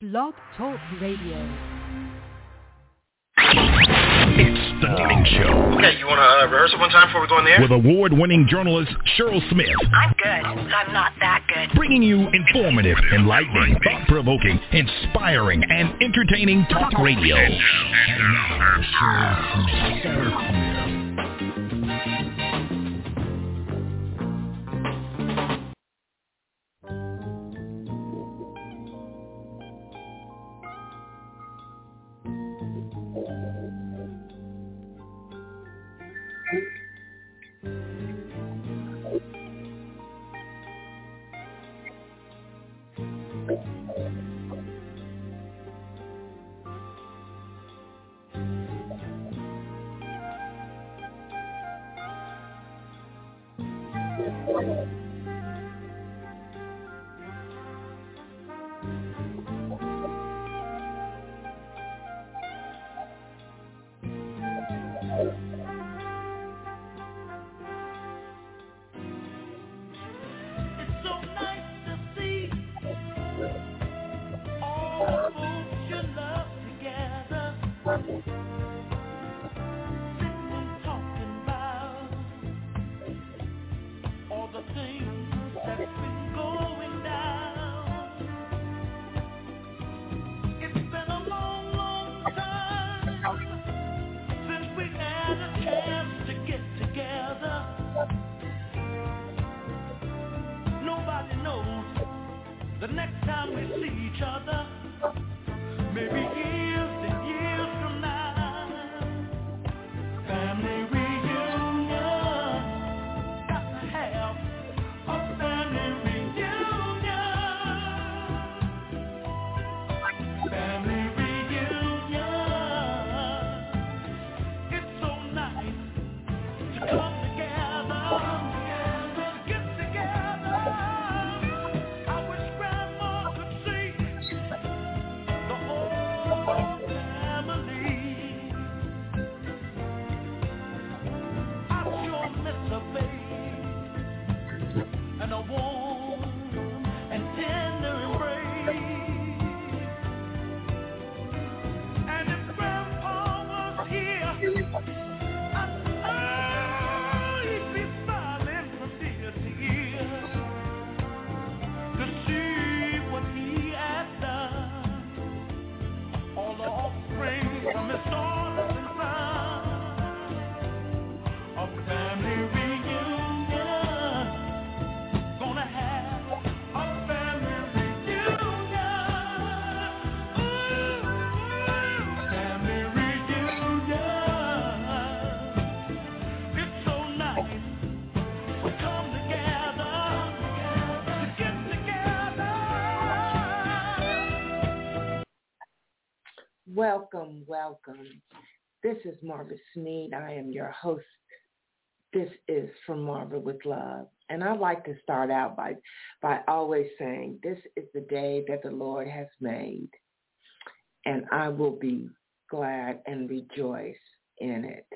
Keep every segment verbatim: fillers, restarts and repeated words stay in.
Blog Talk Radio. It's the Morning Show. Okay, you want to uh, rehearse it one time before we go in there? With award-winning journalist Cheryl Smith. I'm good. I'm not that good. Bringing you informative, enlightening, thought-provoking, inspiring, and entertaining talk radio. And now, Cheryl Smith. Welcome, welcome. This is Marva Sneed. I am your host. This is From Marva with Love. And I like to start out by, by always saying, this is the day that the Lord has made, and I will be glad and rejoice in it.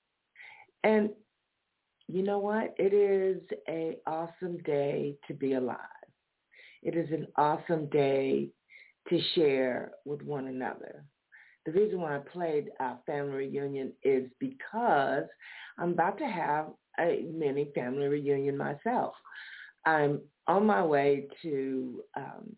And you know what? It is an awesome day to be alive. It is an awesome day to share with one another. The reason why I played our family reunion is because I'm about to have a mini family reunion myself. I'm on my way to um,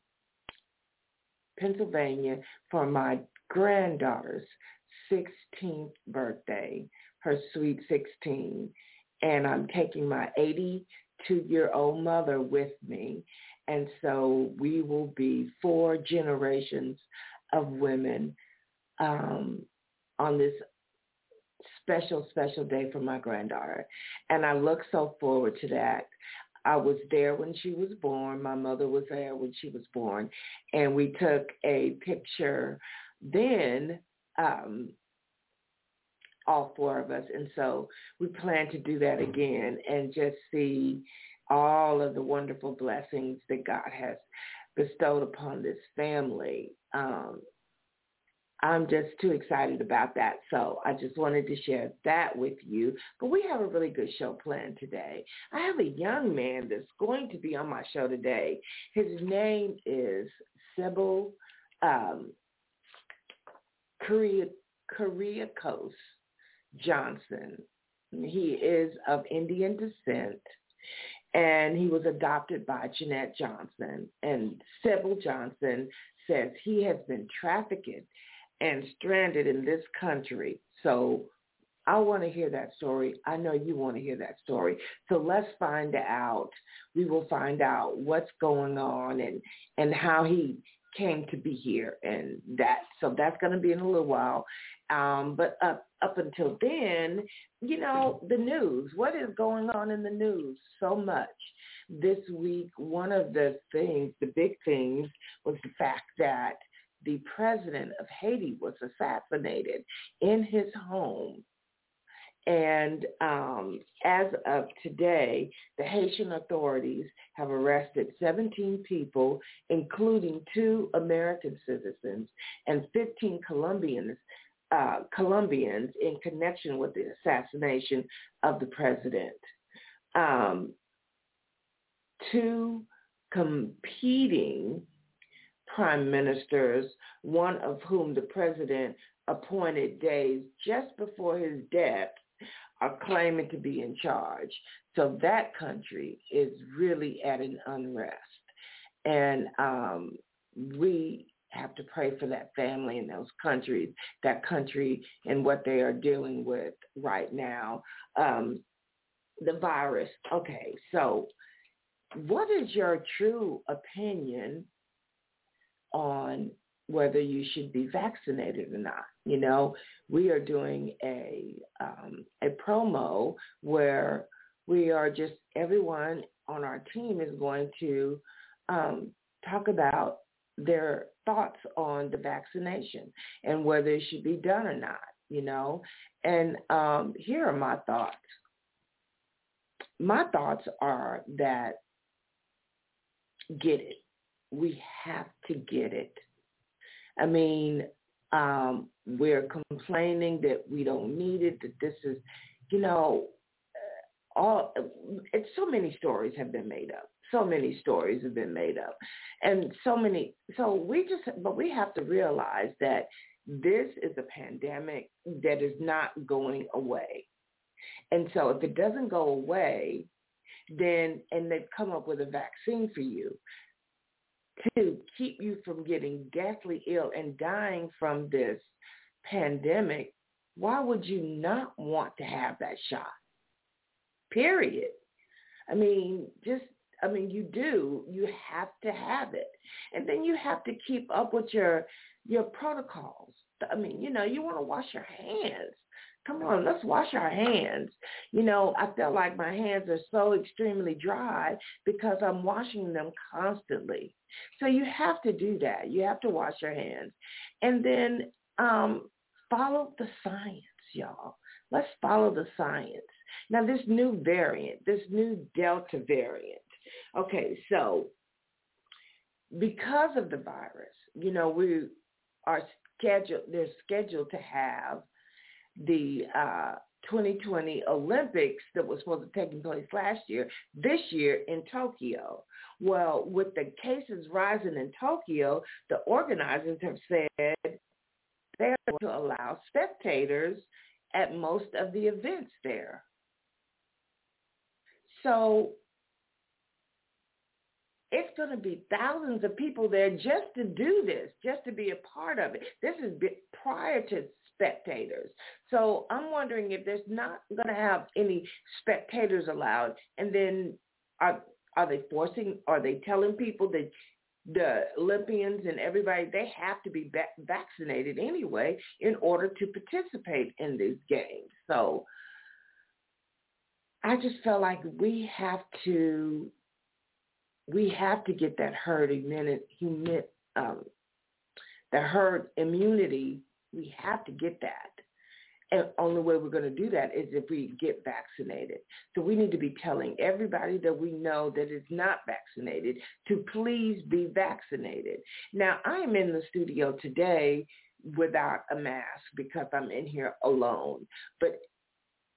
Pennsylvania for my granddaughter's sixteenth birthday, her sweet sixteen, and I'm taking my eighty-two-year-old mother with me, and so we will be four generations of women Um, on this special, special day for my granddaughter. And I look so forward to that. I was there when she was born. My mother was there when she was born. And we took a picture then, um, all four of us. And so we plan to do that again and just see all of the wonderful blessings that God has bestowed upon this family. Um, I'm just too excited about that. So I just wanted to share that with you. But we have a really good show planned today. I have a young man that's going to be on my show today. His name is Sybil um, Korea, Kyriakos Johnson. He is of Indian descent, and he was adopted by Jeanette Johnson. And Sybil Johnson says he has been trafficked and stranded in this country. So I want to hear that story. I know you want to hear that story. So let's find out. We will find out what's going on and, and how he came to be here. And that, so that's going to be in a little while. Um, but up, up until then, you know, the news, what is going on in the news? So much. This week, one of the things, the big things, was the fact that the president of Haiti was assassinated in his home. And um, as of today, the Haitian authorities have arrested seventeen people, including two American citizens and fifteen Colombians, uh, Colombians in connection with the assassination of the president. Um, two competing prime ministers, one of whom the president appointed days just before his death, are claiming to be in charge. So that country is really at an unrest. And um, we have to pray for that family in those countries, that country and what they are dealing with right now. Um, the virus. Okay, so what is your true opinion on whether you should be vaccinated or not? You know, we are doing a um, a promo where we are just, everyone on our team is going to um, talk about their thoughts on the vaccination and whether it should be done or not, you know. And um, here are my thoughts. My thoughts are that get it. We have to get it. I mean, um, we're complaining that we don't need it, that this is, you know, all, it's so many stories have been made up. So many stories have been made up. And so many, so we just, but we have to realize that this is a pandemic that is not going away. And so if it doesn't go away, then, and they've come up with a vaccine for you to keep you from getting deathly ill and dying from this pandemic, why would you not want to have that shot? Period. I mean, just, I mean, you do. You have to have it. And then you have to keep up with your your protocols. I mean, you know, you want to wash your hands. Come on, let's wash our hands. You know, I feel like my hands are so extremely dry because I'm washing them constantly. So you have to do that. You have to wash your hands. And then um, follow the science, y'all. Let's follow the science. Now, this new variant, this new Delta variant. Okay, so because of the virus, you know, we are scheduled, they're scheduled to have the uh, twenty twenty Olympics that was supposed to take place last year, this year in Tokyo. Well, with the cases rising in Tokyo, the organizers have said they're going to allow spectators at most of the events there. So it's going to be thousands of people there just to do this, just to be a part of it. This is prior to spectators. So I'm wondering if there's not going to have any spectators allowed, and then are are they forcing, are they telling people that the Olympians and everybody, they have to be va- vaccinated anyway in order to participate in these games? So I just felt like we have to, we have to get that herd immunity, um, the herd immunity. We have to get that. And the only way we're going to do that is if we get vaccinated. So we need to be telling everybody that we know that is not vaccinated to please be vaccinated. Now, I am in the studio today without a mask because I'm in here alone. But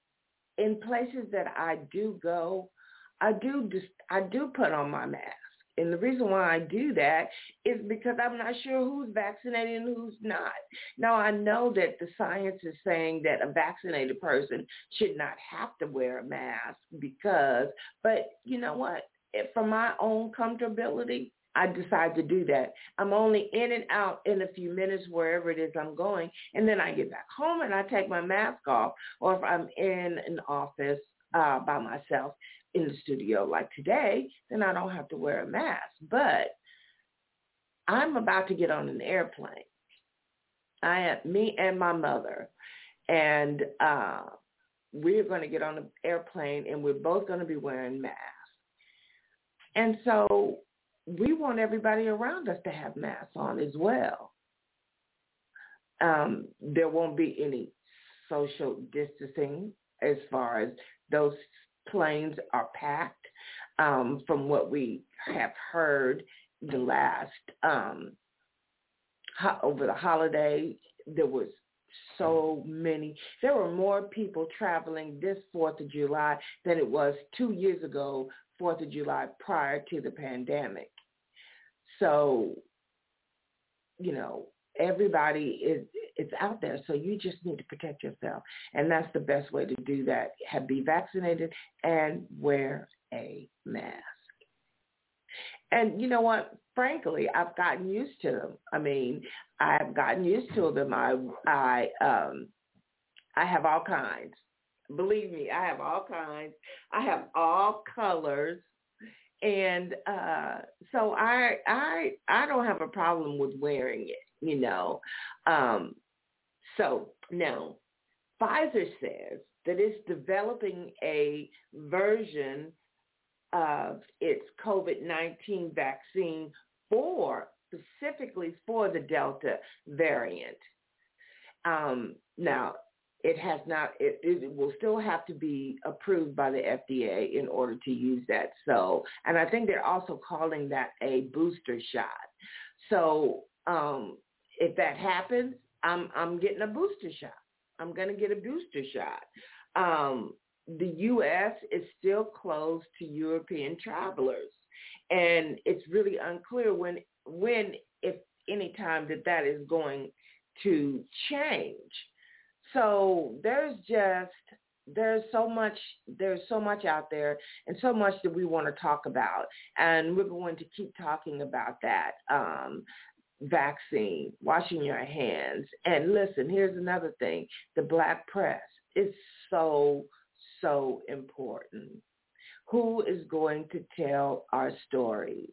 in places that I do go, I do just, I do put on my mask. And the reason why I do that is because I'm not sure who's vaccinated and who's not. Now, I know that the science is saying that a vaccinated person should not have to wear a mask because, but you know what? If for my own comfortability, I decide to do that. I'm only in and out in a few minutes wherever it is I'm going, and then I get back home and I take my mask off. Or if I'm in an office uh, by myself, in the studio like today, then I don't have to wear a mask. But I'm about to get on an airplane. I am, me and my mother, and uh, we're going to get on an airplane, and we're both going to be wearing masks. And so we want everybody around us to have masks on as well. Um, there won't be any social distancing as far as those planes are packed. Um, from what we have heard the last, um, ho- over the holiday, there was so many. There were more people traveling this fourth of July than it was two years ago, fourth of July, prior to the pandemic. So, you know, everybody is it's out there, so you just need to protect yourself, and that's the best way to do that. Have be vaccinated and wear a mask. And you know what? Frankly, I've gotten used to them. I mean, I've gotten used to them. I I um I have all kinds. Believe me, I have all kinds. I have all colors. And uh, so I I I don't have a problem with wearing it, you know. Um, so now, Pfizer says that it's developing a version of its COVID nineteen vaccine for, specifically for the Delta variant. Um, now, it has not, it, it will still have to be approved by the F D A in order to use that. So, and I think they're also calling that a booster shot. So um, if that happens, I'm, I'm getting a booster shot. I'm going to get a booster shot. Um, the U S is still closed to European travelers. And it's really unclear when, when, if any time that that is going to change. So there's just, there's so much, there's so much out there and so much that we want to talk about. And we're going to keep talking about that. Um, vaccine, washing your hands. And listen, here's another thing. The Black press is so, so important. Who is going to tell our stories?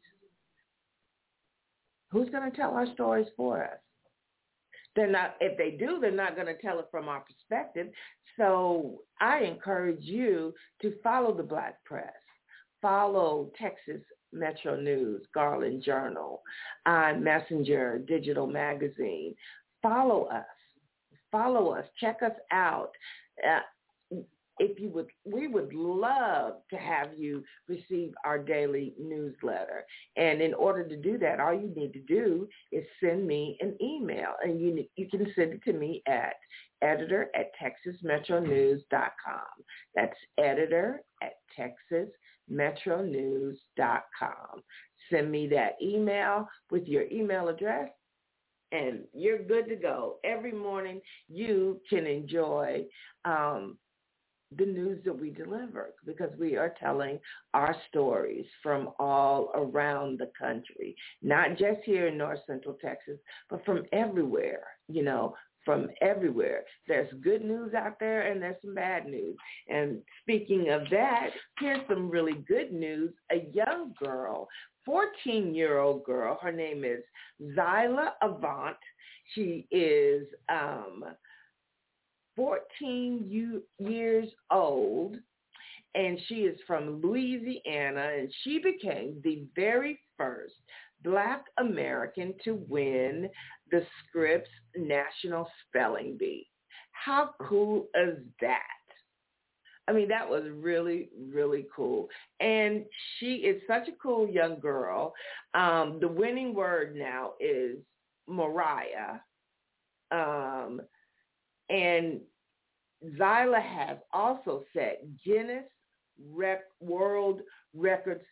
Who's going to tell our stories for us? They're not, if they do, they're not going to tell it from our perspective. So I encourage you to follow the Black press. Follow Texas Metro News, Garland Journal, uh, Messenger, Digital Magazine. Follow us. Follow us. Check us out. Uh, if you would, we would love to have you receive our daily newsletter. And in order to do that, all you need to do is send me an email. And you you can send it to me at editor at texas metro news dot com. That's editor at texas metro news dot com. Send me that email with your email address, and you're good to go. Every morning you can enjoy um, the news that we deliver, because we are telling our stories from all around the country, not just here in North Central Texas, but from everywhere, you know, from everywhere. There's good news out there and there's some bad news. And speaking of that, here's some really good news. A young girl, fourteen-year-old girl, her name is Zyla Avant. She is um, fourteen u- years old, and she is from Louisiana, and she became the very first Black American to win the Scripps National Spelling Bee. How cool is that? I mean, that was really, really cool. And she is such a cool young girl. Um, the winning word now is Mariah. Um, and Zyla has also set Guinness rec- World Records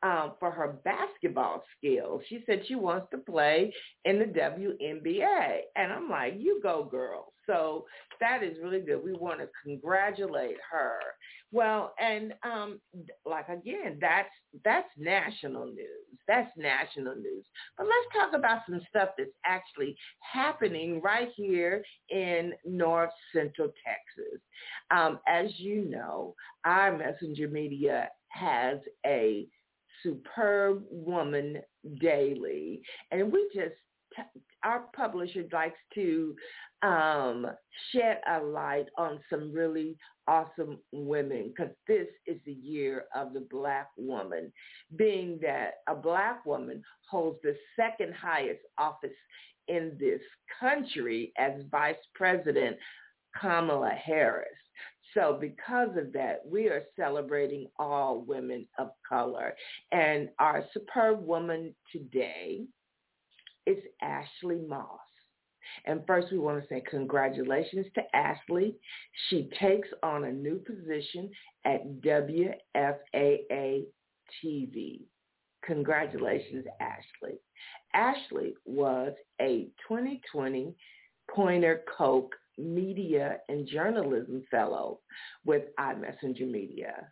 um, for her basketball skills. She said she wants to play in the W N B A. And I'm like, you go, girl. So that is really good. We want to congratulate her. Well, and um, like, again, that's that's national news. That's national news. But let's talk about some stuff that's actually happening right here in North Central Texas. Um, as you know, our Messenger Media has a Superb Woman Daily, and we just, our publisher likes to um, shed a light on some really awesome women, because this is the year of the Black woman, being that a Black woman holds the second highest office in this country as Vice President Kamala Harris. So because of that, we are celebrating all women of color. And our superb woman today is Ashley Moss. And first we want to say congratulations to Ashley. She takes on a new position at W F A A T V. Congratulations, Ashley. Ashley was a twenty twenty Poynter Koch Media and Journalism Fellow with iMessenger Media,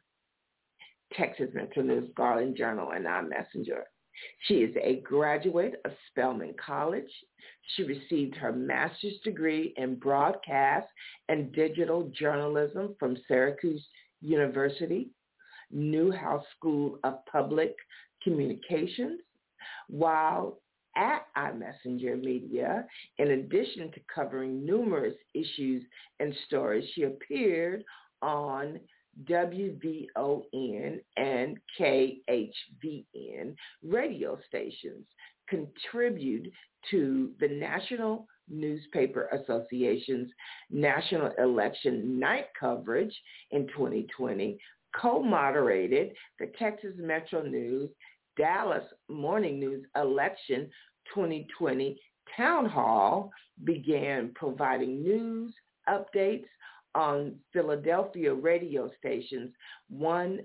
Texas Metro News, Garland Journal, and iMessenger. She is a graduate of Spelman College. She received her master's degree in broadcast and digital journalism from Syracuse University, Newhouse School of Public Communications. While at iMessenger Media, in addition to covering numerous issues and stories, she appeared on W V O N and K H V N radio stations, contributed to the National Newspaper Association's National Election Night coverage in twenty twenty, co-moderated the Texas Metro News Dallas Morning News Election twenty twenty Town Hall, began providing news updates on Philadelphia radio stations one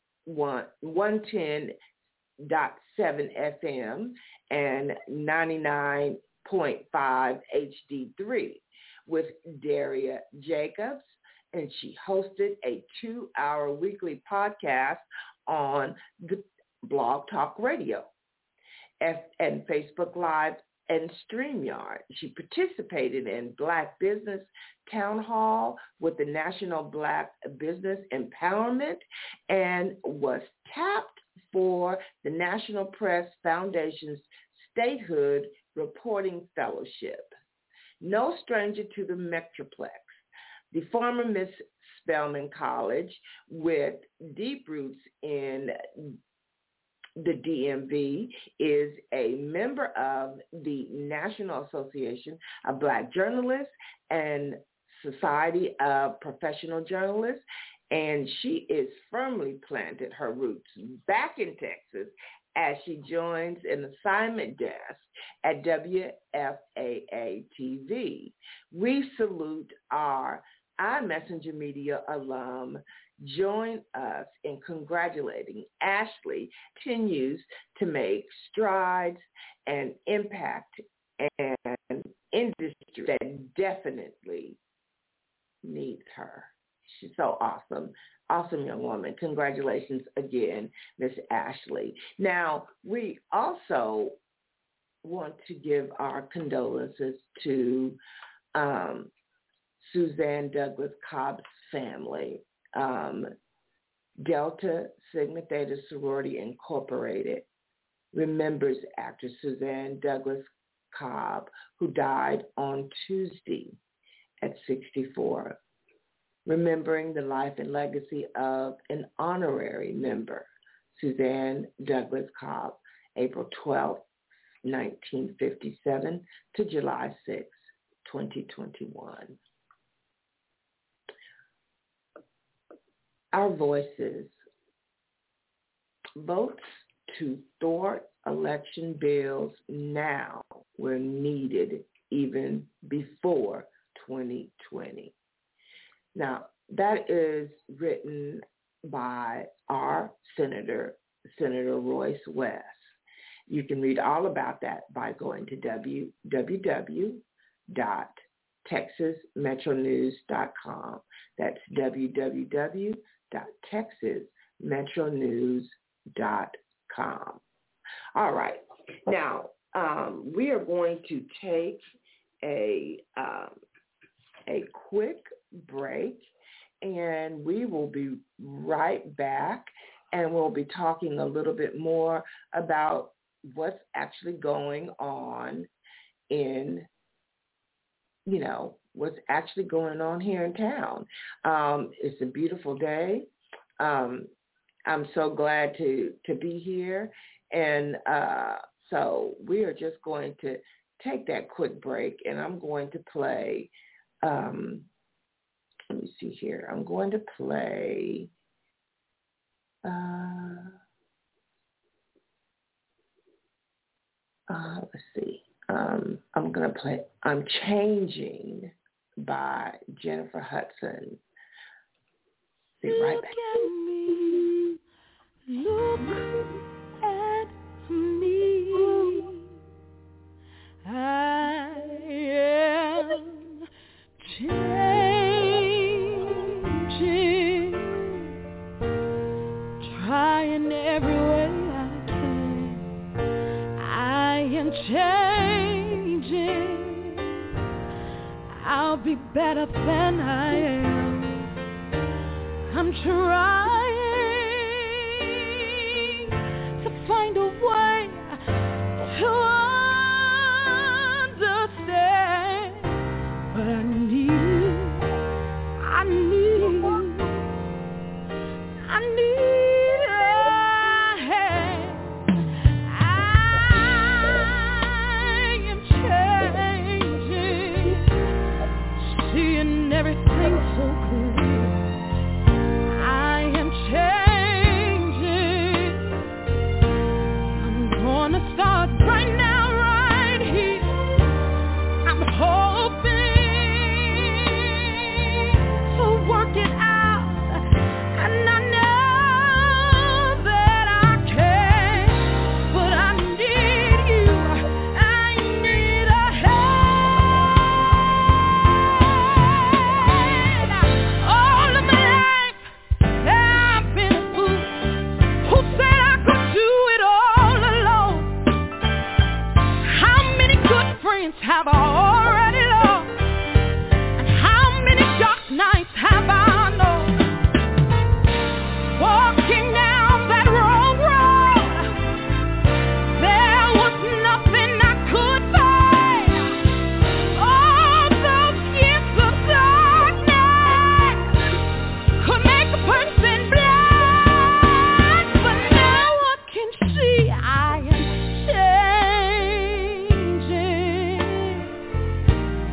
ten point seven F M and ninety-nine point five H D three with Daria Jacobs, and she hosted a two-hour weekly podcast on the Blog Talk Radio F- and Facebook Live and StreamYard. She participated in Black Business Town Hall with the National Black Business Empowerment and was tapped for the National Press Foundation's Statehood Reporting Fellowship. No stranger to the Metroplex, the former Miss Spelman College with deep roots in the D M V, is a member of the National Association of Black Journalists and Society of Professional Journalists, and she is firmly planted her roots back in Texas as she joins an assignment desk at W F A A T V. We salute our iMessenger Media alum. Join us in congratulating Ashley. Continues to make strides and impact an industry that definitely needs her. She's so awesome. Awesome young woman. Congratulations again, Miss Ashley. Now, we also want to give our condolences to um, Suzanne Douglas Cobb's family. Um, Delta Sigma Theta Sorority Incorporated remembers actress Suzanne Douglas Cobb, who died on Tuesday at sixty-four, remembering the life and legacy of an honorary member, Suzanne Douglas Cobb, April twelfth, nineteen fifty-seven to July sixth, twenty twenty-one. Our voices, votes to thwart election bills now were needed even before twenty twenty. Now, that is written by our Senator, Senator Roy can read all about that by going to w w w dot texas metro news dot com. That's w w w dot texas metro news dot com. All right. Now, um, we are going to take a um, a quick break, and we will be right back, and we'll be talking a little bit more about what's actually going on in, you know, what's actually going on here in town. Um, it's a beautiful day. Um, I'm so glad to, to be here. And uh, so we are just going to take that quick break, and I'm going to play, um, let me see here. I'm going to play, uh, uh, let's see. Um, I'm going to play I'm Changing by Jennifer Hudson. Be right back. Look at me. I am changing, trying every way I can. I am changing. I'll be better than I am. I'm trying to find a way to understand, but I need you, I need you, I need a hand. I am changing, seeing everything so clear. I am changing. I'm gonna start right now, right here. I'm hoping to work it out, and I know that I can, but I need you, I need a hand. All of my life I've been a fool who said I could do it all alone. How many good friends have I already lost? And how many dark nights have I known? Walking down that wrong road, there was nothing I could find. All those years of darkness could make a person blind, but now I can see I am changing.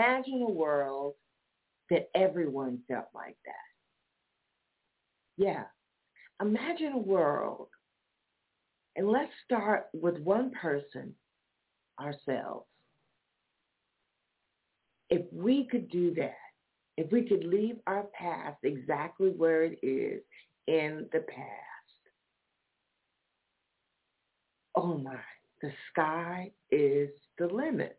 imagine a world that everyone felt like that. Yeah. Imagine a world, and let's start with one person, ourselves. If we could do that, if we could leave our past exactly where it is in the past, oh my, the sky is the limit.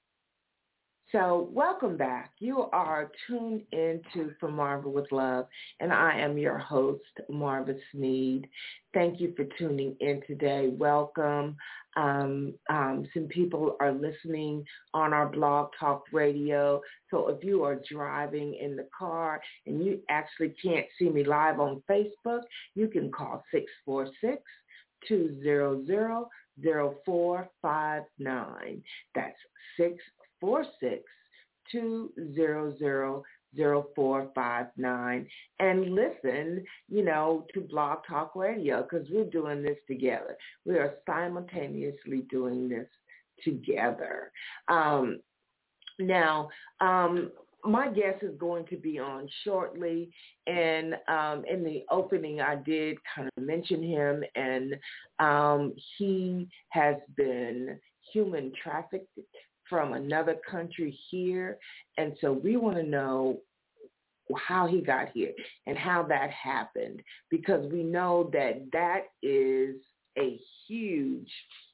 So welcome back. You are tuned into From Marva with Love, and I am your host, Marva Sneed. Thank you for tuning in today. Welcome. Um, um, some people are listening on our Blog Talk Radio. So if you are driving in the car and you actually can't see me live on Facebook, you can call six four six, two zero zero, zero four five nine. That's six four six, two zero zero, zero four five nine, and listen, you know, to Blog Talk Radio, because we're doing this together. We are simultaneously doing this together. Um, now, um, my guest is going to be on shortly, and um, in the opening I did kind of mention him, and um, he has been human trafficked from another country here, and so we want to know how he got here and how that happened, because we know that that is a huge,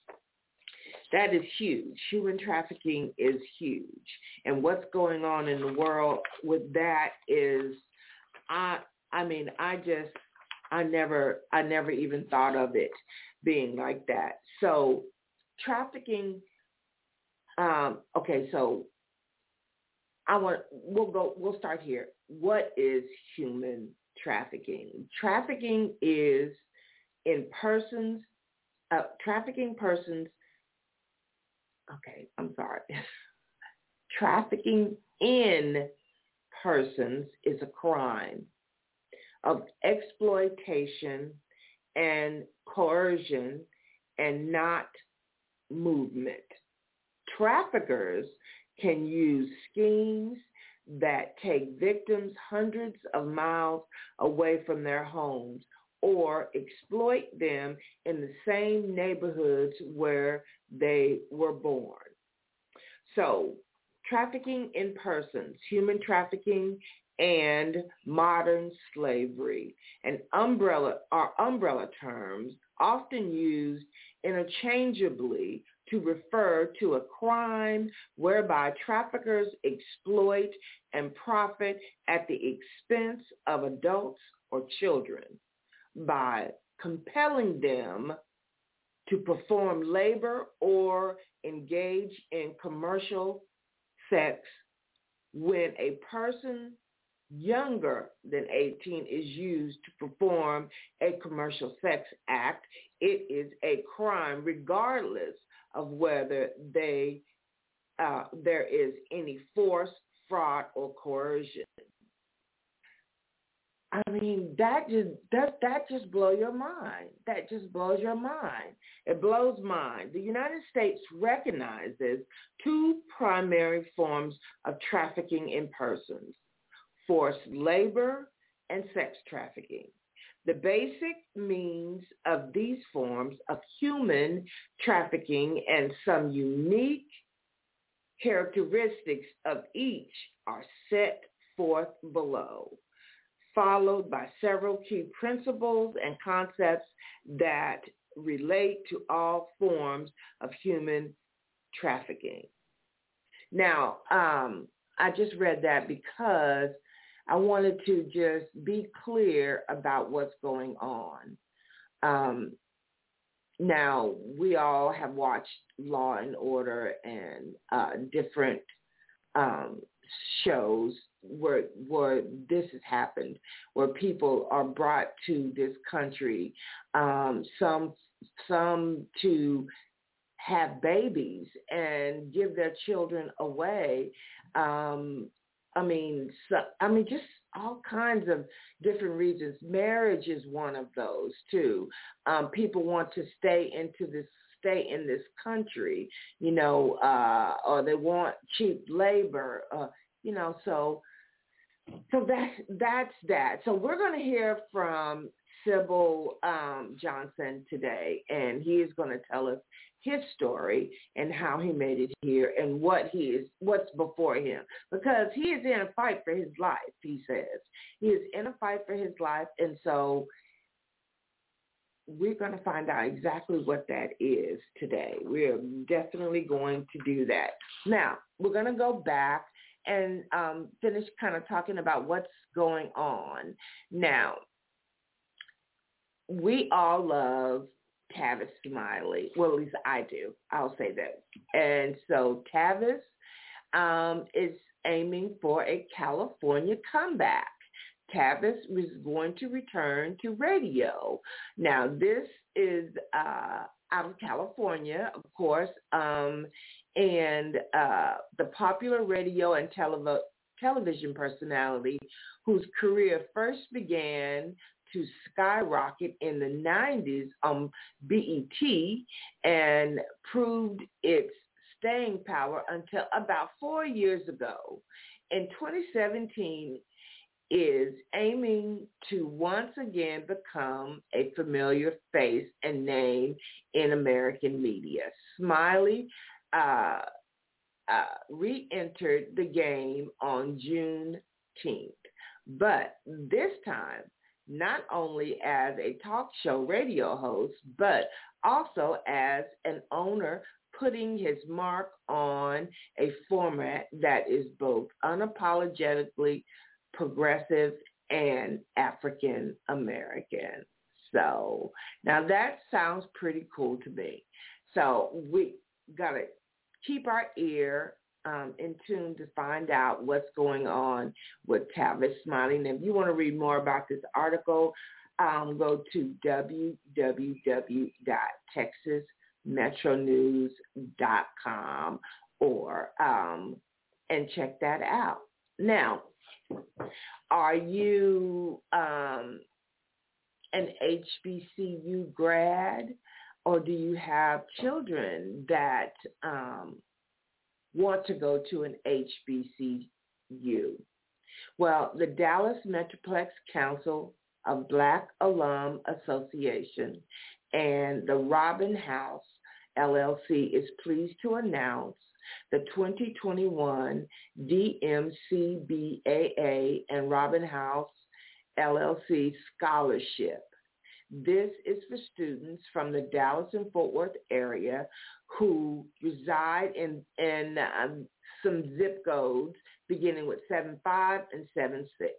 that is huge. Human trafficking is huge, and what's going on in the world with that is, I, I mean, I just, I never, I never even thought of it being like that. So trafficking. Um, okay, so I want we'll go we'll start here. What is human trafficking? Trafficking is in persons, uh, trafficking persons. Okay, I'm sorry. Trafficking in persons is a crime of exploitation and coercion and not movement. Traffickers can use schemes that take victims hundreds of miles away from their homes or exploit them in the same neighborhoods where they were born. So, trafficking in persons, human trafficking, and modern slavery, and umbrella are umbrella terms often used interchangeably to refer to a crime whereby traffickers exploit and profit at the expense of adults or children by compelling them to perform labor or engage in commercial sex. When a person younger than eighteen is used to perform a commercial sex act, it is a crime regardless of whether they uh, there is any force, fraud, or coercion. I mean, that just that that just blows your mind. That just blows your mind. It blows mine. The United States recognizes two primary forms of trafficking in persons: forced labor and sex trafficking. The basic means of these forms of human trafficking and some unique characteristics of each are set forth below, followed by several key principles and concepts that relate to all forms of human trafficking. Now, um, I just read that because I wanted to just be clear about what's going on. Um, now, we all have watched Law and Order and uh, different um, shows where where this has happened, where people are brought to this country, um, some some to have babies and give their children away. Um, I mean, so, I mean, just all kinds of different reasons. Marriage is one of those too. Um, people want to stay into this stay in this country, you know, uh, or they want cheap labor, uh, you know, so so that, that's that. So we're going to hear from Sybil um, Johnson today, and he is going to tell us his story and how he made it here and what he is, what's before him, because he is in a fight for his life. He says he is in a fight for his life, and so we're going to find out exactly what that is today. We're definitely going to do that. Now we're going to go back and um, finish kind of talking about what's going on now. We all love Tavis Smiley. Well, at least I do. I'll say that. And so Tavis um, is aiming for a California comeback. Tavis was going to return to radio. Now, this is uh, out of California, of course, um, and uh, the popular radio and telev- television personality whose career first began to skyrocket in the nineties on B E T and proved its staying power until about four years ago. In twenty seventeen, is aiming to once again become a familiar face and name in American media. Smiley uh, uh, re-entered the game on June tenth, but this time not only as a talk show radio host, but also as an owner, putting his mark on a format that is both unapologetically progressive and African American. So now that sounds pretty cool to me. So we got to keep our ear um, in tune to find out what's going on with Tavis Smiley. And if you want to read more about this article, um, go to w w w dot texas metro news dot com or um, and check that out. Now, are you um, an H B C U grad, or do you have children that um, want to go to an H B C U? Well, the Dallas Metroplex Council of Black Alum Association and the Robin House L L C is pleased to announce the twenty twenty-one D M C B A A and Robin House L L C Scholarship. This is for students from the Dallas and Fort Worth area who reside in, in um, some zip codes beginning with seven five and seven six,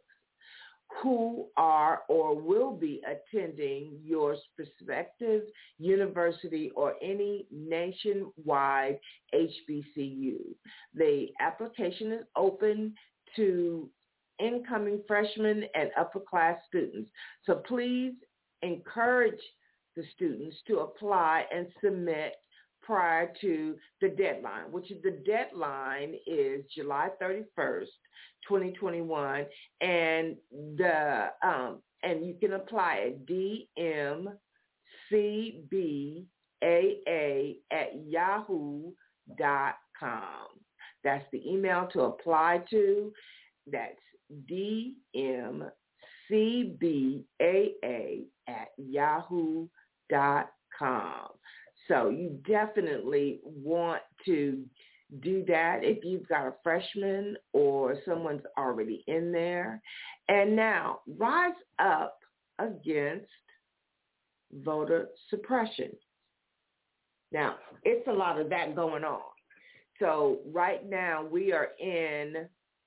who are or will be attending your prospective university or any nationwide H B C U. The application is open to incoming freshmen and upper class students. So please encourage the students to apply and submit prior to the deadline, which is the deadline is July thirty-first, twenty twenty-one, and the um, and you can apply at d m c b a a at yahoo dot com. That's the email to apply to. That's d m c b a a at yahoo dot com. So you definitely want to do that if you've got a freshman or someone's already in there. And now, rise up against voter suppression. Now, it's a lot of that going on. So right now we are in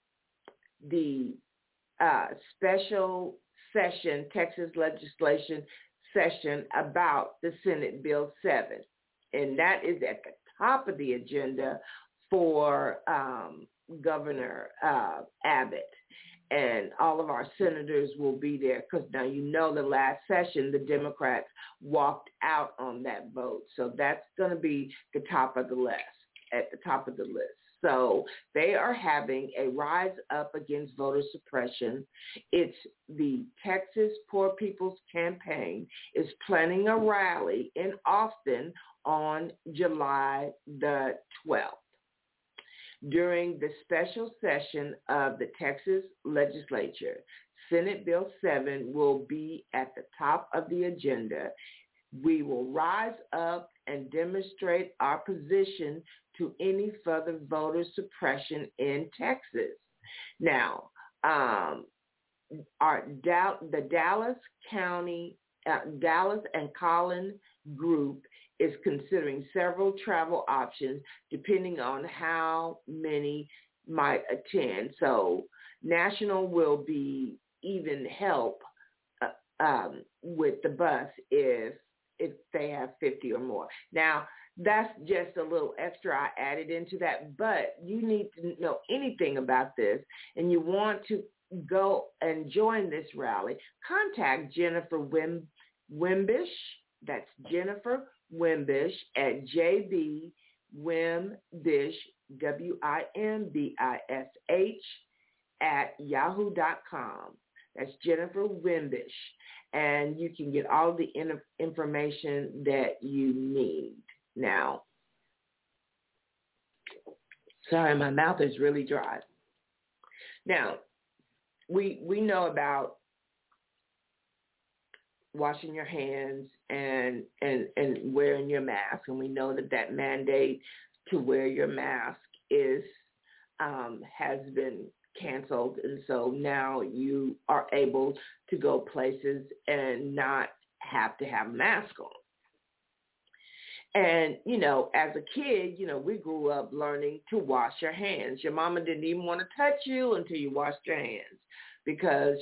the uh, special session, Texas legislation session about the Senate Bill seven. And that is at the top of the agenda for um, Governor uh, Abbott. And all of our senators will be there because now you know the last session, the Democrats walked out on that vote. So that's going to be the top of the list, at the top of the list. So they are having a rise up against voter suppression. It's the Texas Poor People's Campaign is planning a rally in Austin on July the twelfth. During the special session of the Texas legislature, Senate Bill seven will be at the top of the agenda. We will rise up and demonstrate our position to any further voter suppression in Texas. Now, um, our the Dallas County, uh, Dallas and Collin group is considering several travel options depending on how many might attend. So National will be even help uh, um, with the bus if if they have fifty or more. Now, that's just a little extra I added into that, but you need to know anything about this and you want to go and join this rally, contact Jennifer Wim, Wimbish. That's Jennifer Wimbish at J B Wimbish, W I M B I S H, at yahoo dot com. That's Jennifer Wimbish. And you can get all the in- information that you need. Now, sorry, my mouth is really dry. Now, we we know about washing your hands and, and, and wearing your mask, and we know that that mandate to wear your mask is um, has been canceled, and so now you are able to go places and not have to have a mask on. And, you know, as a kid, you know, we grew up learning to wash your hands. Your mama didn't even want to touch you until you washed your hands. Because,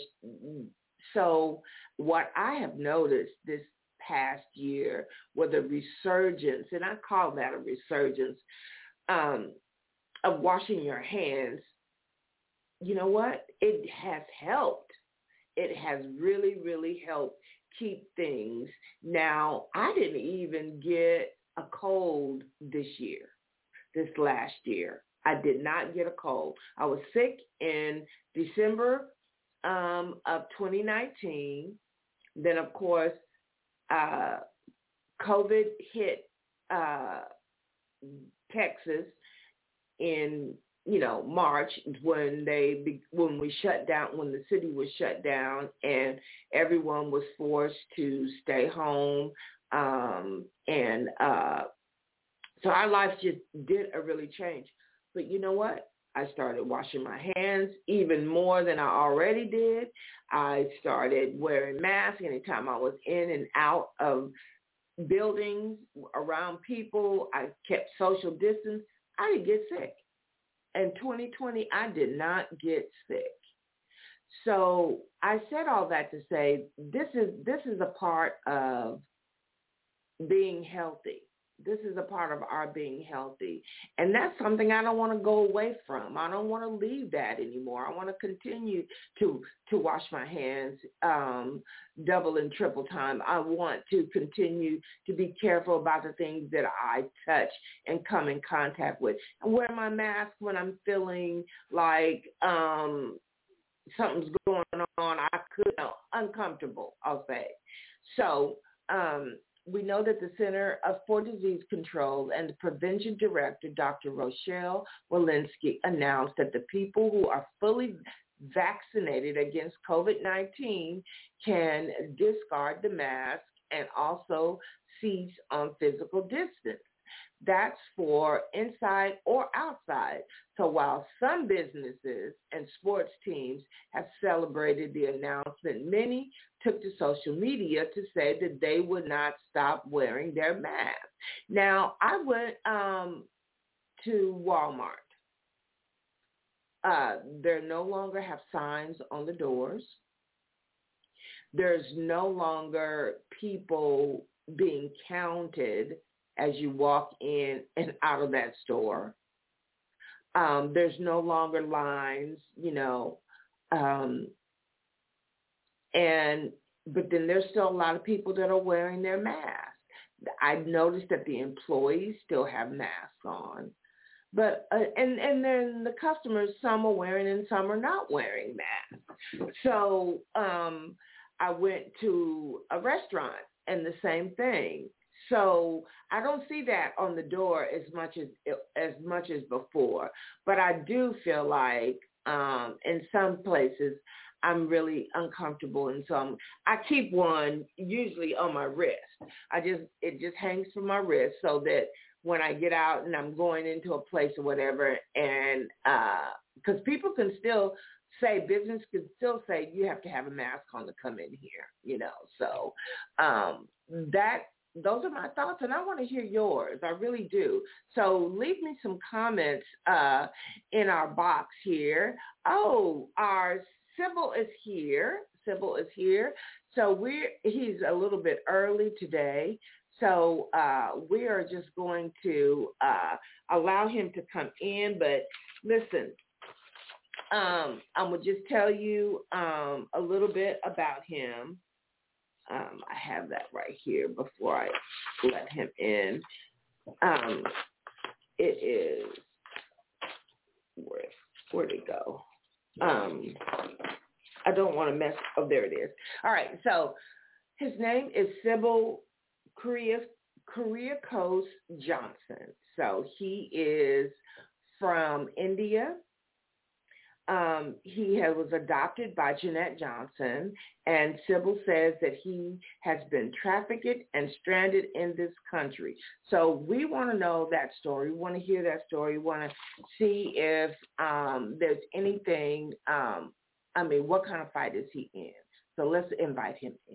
so what I have noticed this past year was a resurgence, and I call that a resurgence, um, of washing your hands. You know what? It has helped. It has really, really helped keep things. Now, I didn't even get a cold this year, this last year. I did not get a cold. I was sick in December um, of twenty nineteen. Then, of course, uh, COVID hit uh, Texas in you know, March when they when we shut down, when the city was shut down and everyone was forced to stay home. Um, and uh, so our lives just did a really change. But you know what? I started washing my hands even more than I already did. I started wearing masks anytime I was in and out of buildings, around people. I kept social distance. I didn't get sick. In twenty twenty, I did not get sick. So I said all that to say this is this is a part of being healthy. This is a part of our being healthy. And that's something I don't want to go away from. I don't want to leave that anymore. I want to continue to to wash my hands um, double and triple time. I want to continue to be careful about the things that I touch and come in contact with. And wear my mask when I'm feeling like um, something's going on. I could, you know, uncomfortable, I'll say. So, um, we know that the Center for Disease Control and the Prevention Director, Doctor Rochelle Walensky, announced that the people who are fully vaccinated against COVID nineteen can discard the mask and also cease on physical distance. That's for inside or outside. So while some businesses and sports teams have celebrated the announcement, many took to social media to say that they would not stop wearing their mask. Now, I went um, to Walmart. Uh, they no longer have signs on the doors. There's no longer people being counted as you walk in and out of that store. Um, there's no longer lines, you know, um, and but then there's still a lot of people that are wearing their masks. I've noticed that the employees still have masks on, but uh, and and then the customers, some are wearing and some are not wearing masks. So um, I went to a restaurant and the same thing. So I don't see that on the door as much as as much as before. But I do feel like um, in some places I'm really uncomfortable, and so I'm, I keep one usually on my wrist. I just it just hangs from my wrist so that when I get out and I'm going into a place or whatever, and because uh, people can still say, business can still say you have to have a mask on to come in here, you know. So um, that those are my thoughts, and I want to hear yours. I really do. So leave me some comments uh, in our box here. Oh, our Sybil is here. Sybil is here. So we're he's a little bit early today. So uh, we are just going to uh, allow him to come in. But listen, um, I'm going to just tell you um, a little bit about him. Um, I have that right here before I let him in. Um, it is, where, where'd it go? Um, I don't want to mess, oh, there it is. All right, so his name is Sybil Kuriakose Johnson. So he is from India. Um, he had, was adopted by Jeanette Johnson, and Sybil says that he has been trafficked and stranded in this country. So we want to know that story. We want to hear that story. We want to see if um, there's anything, um, I mean, what kind of fight is he in? So let's invite him in.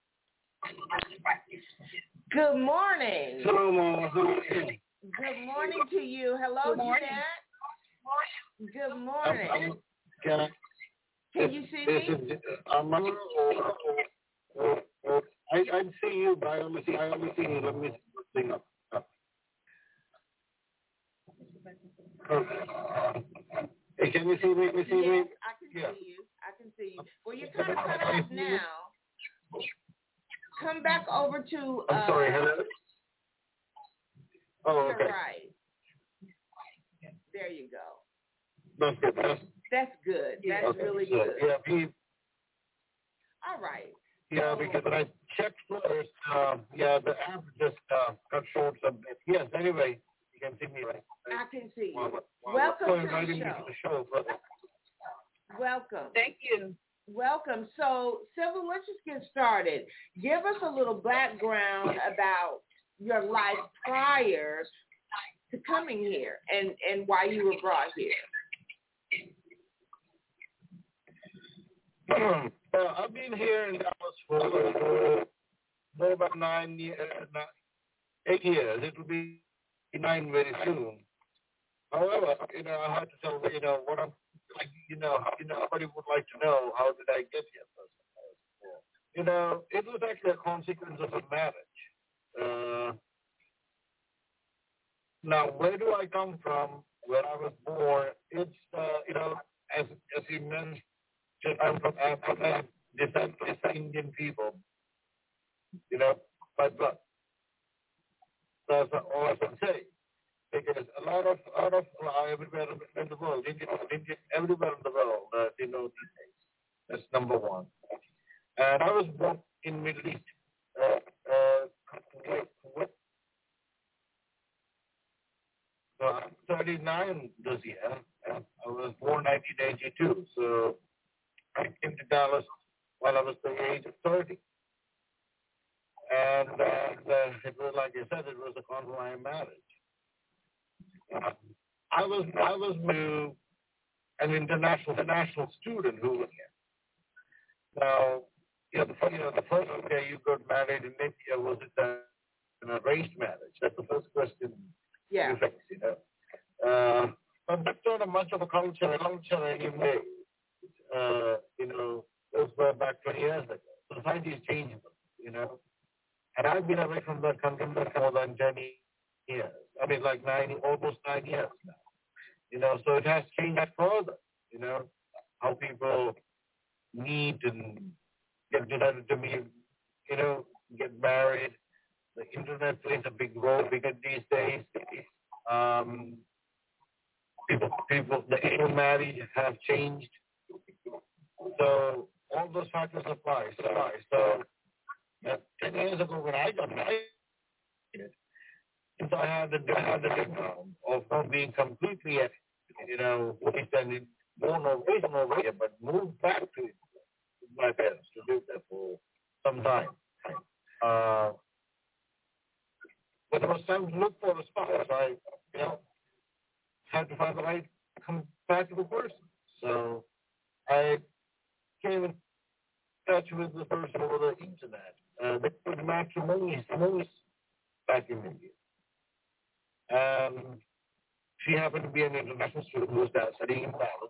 Good morning. Hello, Mom. Good morning to you. Hello, Jeanette. Good morning. I'm, I'm, can, I, can you see me? Is, I'm, uh, uh, uh, I, I see you, but I only see, I only see you. Let me thing up. up. Okay. Hey, can you see me? Can you see yes, me? I can yeah. see you. I can see you. Well, you're kind of cut off now. Come back over to. Uh, I'm sorry. Hello. Oh, okay. You're right. There you go. That's good. That's, That's good. That's okay. really so, good. Yeah, he, all right. Yeah, so, because when I checked first, uh, yeah, the app just uh, cut short a bit. Yes, anyway, you can see me, right? I can see you. Well, well, Welcome so to inviting the me show. to the show. Brother. Welcome. Thank you. Welcome. So, Sybil, let's just get started. Give us a little background about your life prior to coming here and, and why you were brought here. uh, I've been here in Dallas for, uh, for about nine years, uh, eight years. It will be nine very soon. However, you know, I had to tell you know what I'm like. You know, you know, somebody would like to know how did I get here? You know, it was actually a consequence of a marriage. Uh, now, where do I come from? Where I was born? It's uh, you know, as as you mentioned, I'm from Africa, descent of Indian people. You know, by blood. That's all I can say. Because a lot of, a lot of uh, everywhere in the world, Indian, Indian, everywhere in the world, uh, they know these things. That's number one. And I was born in Middle East. Uh, uh, what, so I'm thirty-nine this year. And I was born nineteen eighty-two. So I came to Dallas while I was the age of thirty. And uh, it was, like I said, it was a compromised marriage. Uh, I was I was new, an international international student who was here. Now, you know, the, you know, the first day you got married in India, was it a, an arranged marriage? That's the first question Yeah. you face, you know. Uh, but that's not a much of a culture, culture anyway. Uh, you know, those were back twenty years ago. Society is changing, you know. And I've been away from that country for more than ten years. I mean, like nine, almost nine years now. You know, so it has changed further. You know, how people meet and get decided to be, you know, get married. The internet plays a big role because these days, um, people, people, the age of marriage have changed. So all those factors apply. So, so uh, ten years ago when I got married, it. Since I had the, I had the background of not being completely, you know, extended, born or raised in Norway, but moved back to my parents to live there for some time. Uh, but it was time to look for a spouse. I, you know, had to find the right compatible person. So I came in touch with the person over the internet. Uh, they put matrimony back in India. Um, she happened to be an international student who was studying in Paris.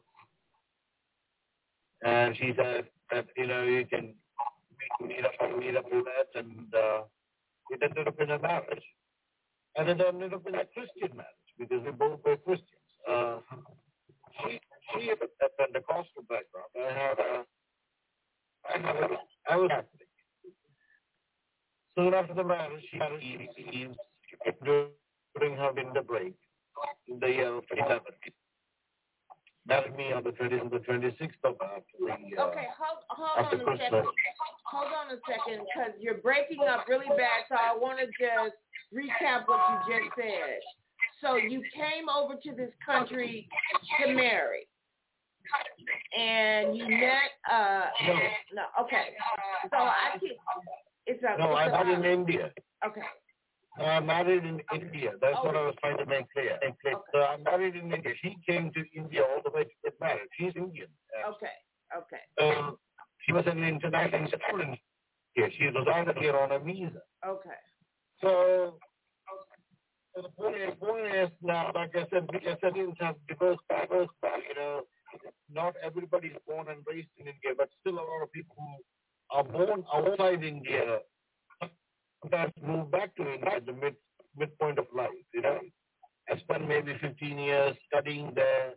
And she said that, you know, you can meet up, meet up with that, and uh, it ended up in a marriage. And it ended up in a Christian marriage, because we both were Christians. Uh, she, she had a Pentecostal background. I had a, I had a, I was Catholic. Soon after the marriage, she had a Eve during her winter break in the year of twenty eleven. Married me on the twentieth and the twenty-sixth of April. Uh, okay, hold, hold on a Christmas. second. Hold on a second, because you're breaking up really bad, so I want to just recap what you just said. So you came over to this country to marry, and you met, uh, no. no, okay. So I can, it's a, No, it's I met a, in India. Okay. I married in India. That's oh. what I was trying to make clear. Make clear. Okay. So I married in India. She came to India all the way to get married. She's Indian. Okay. Okay. So she was an international student here. She resided here on a visa. Okay. So, so the point is, point is now, like I said, we as Indians have diverse, diverse, you know, not everybody is born and raised in India, but still a lot of people who are born outside India sometimes move back to India at the mid midpoint of life, you know. I spent maybe fifteen years studying there,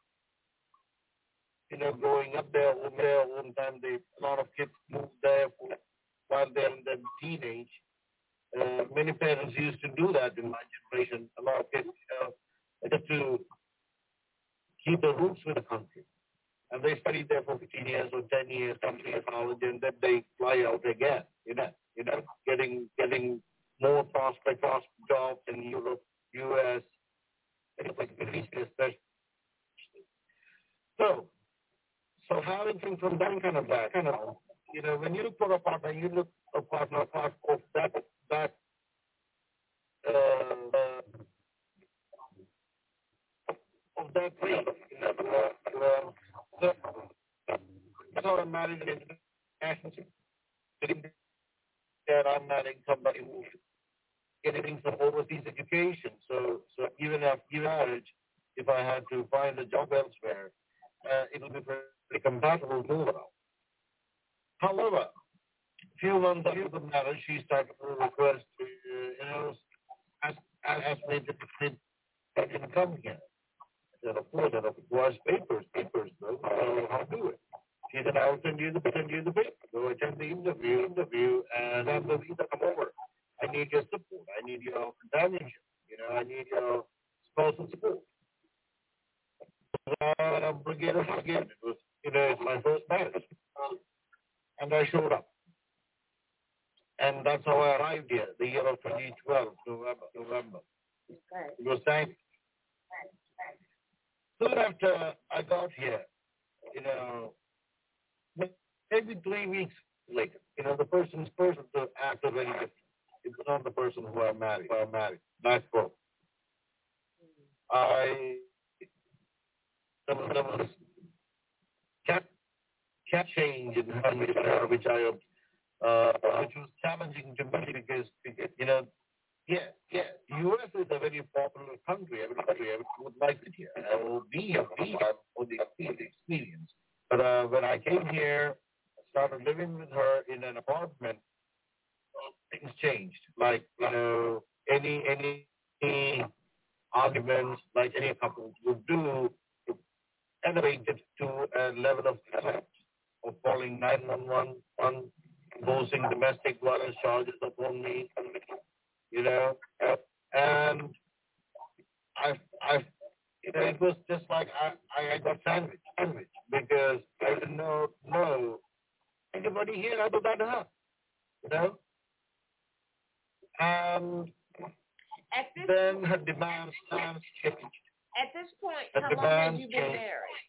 you know, growing up there, over there, one time they, a lot of kids moved there for, while they're in their teenage. Uh, many parents used to do that in my generation. A lot of kids, you know, just to keep the roots with the country. And they studied there for fifteen years or ten years, come to college, and then they fly out again, you know. You know, getting getting more prospect, prospect jobs in Europe, U S, like especially. So, so having things from that kind of back, kind of, you know, when you look for a partner, you look for a partner part of that that uh, of that way. You know, uh, so that's how I'm married in international. That I'm marrying somebody who's getting some overseas education. So, so even after marriage, if I had to find a job elsewhere, uh, it will be pretty compatible move around. However, a few months after the marriage, she started to request, uh, you know, ask, ask me to I didn't come here. I said, of course, that requires papers, papers, though. So I'll do it. She said, I'll send you the send you the paper. Go attend the interview, interview, and have the visa come over. I need your support. I need your companionship. You know, I need your spousal support. Uh, again, again, it was, you know, it's my first marriage, and I showed up, and that's how I arrived here. The year of twenty twelve, November, November. Okay. It was time. Soon after I got here, you know. Maybe three weeks later, you know, the person's person to act very different. It's not the person who I married. Who I married. That's broke. I there was, there was cat cat change in her which I uh, which was challenging to me because, because you know, yeah, yeah, U S is a very popular country. Everybody would like it here. I will be a be for the experience. But uh, when I came here, I started living with her in an apartment. Things changed. Like, you know, any any, any arguments like any couple would do, elevated to a level of threat of calling nine one one, imposing domestic violence charges upon me. You know, and I I. You know, it was just like I, I got sandwiched, sandwiched because I didn't know, know anybody here other than her, you know. And At this then point, her demands, demands changed. At this point, Her how long have demands you been changed. married?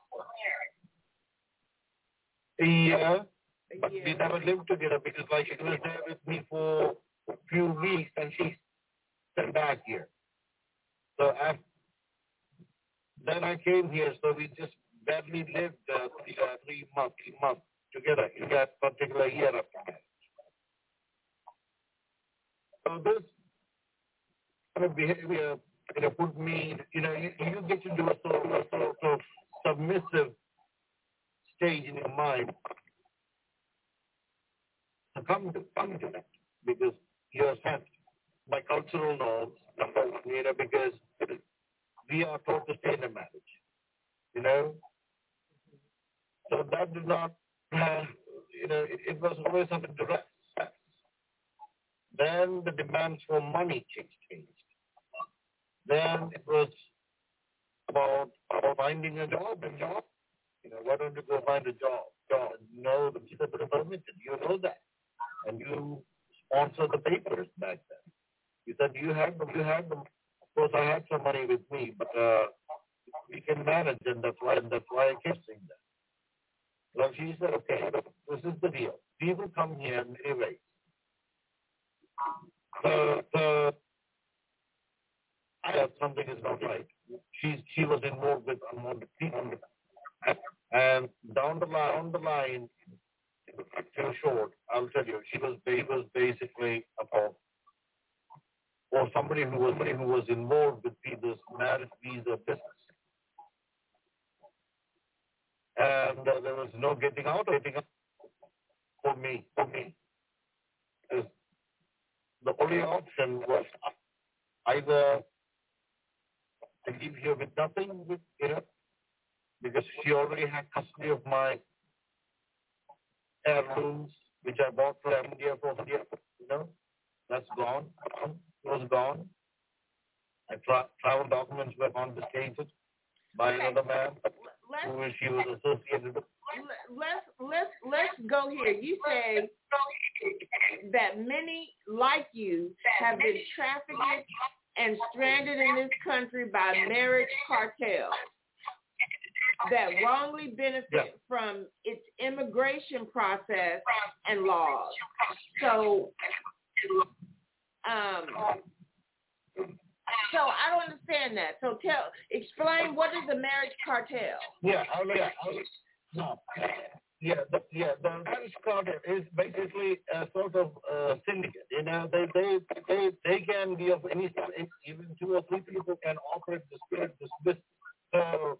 A year, A but year. we never lived together because like she was there with me for a few weeks and she sent back here. So after, then I came here, so we just barely lived uh, three, uh, three months, three months together in that particular year after that. So this kind of behavior, you know, put me, you know, you, you get to do a sort of, a sort of submissive stage in your mind to come to, come to that because you're set by cultural norms, you know, because we are taught to stay in a marriage, you know. So that did not, uh, you know, it, it was always something to rest. Then the demands for money changed. Then it was about, about finding a job, a job. You know, why don't you go find a job? Job. No, the visa is permitted. You know that. And you sponsor the papers back then. You said you had them, you had them. Of course, I had some money with me, but uh, we can manage, and that's why, and that's why I kept saying that. Well, she said, okay, this is the deal. People come here in many ways. The, the, I thought something is not right. She, she was involved with unwanted people. And down the line, on the line, too short, I'll tell you, she was, she was basically a pop. Or somebody who was, somebody who was involved with this marriage visa business. And uh, there was no getting out of it for me, for me. Because the only option was either to leave here with nothing, with, you know, because she already had custody of my heirlooms, which I bought from India for India, you know, that's gone, it was gone. My tra- travel documents were confiscated by Okay. another man Let's, who she was associated with. let's let's let's go here. You say that many like you have been trafficked and stranded in this country by marriage cartels that wrongly benefit Yeah. from its immigration process and laws. So, um, so I don't understand that. So tell, explain what is a marriage cartel? Yeah, I'll, yeah, I'll, no. Yeah, the, yeah, the marriage cartel is basically a sort of uh, syndicate. You know, they, they, they, they can be of any size. Even two or three people can operate this, this business. So,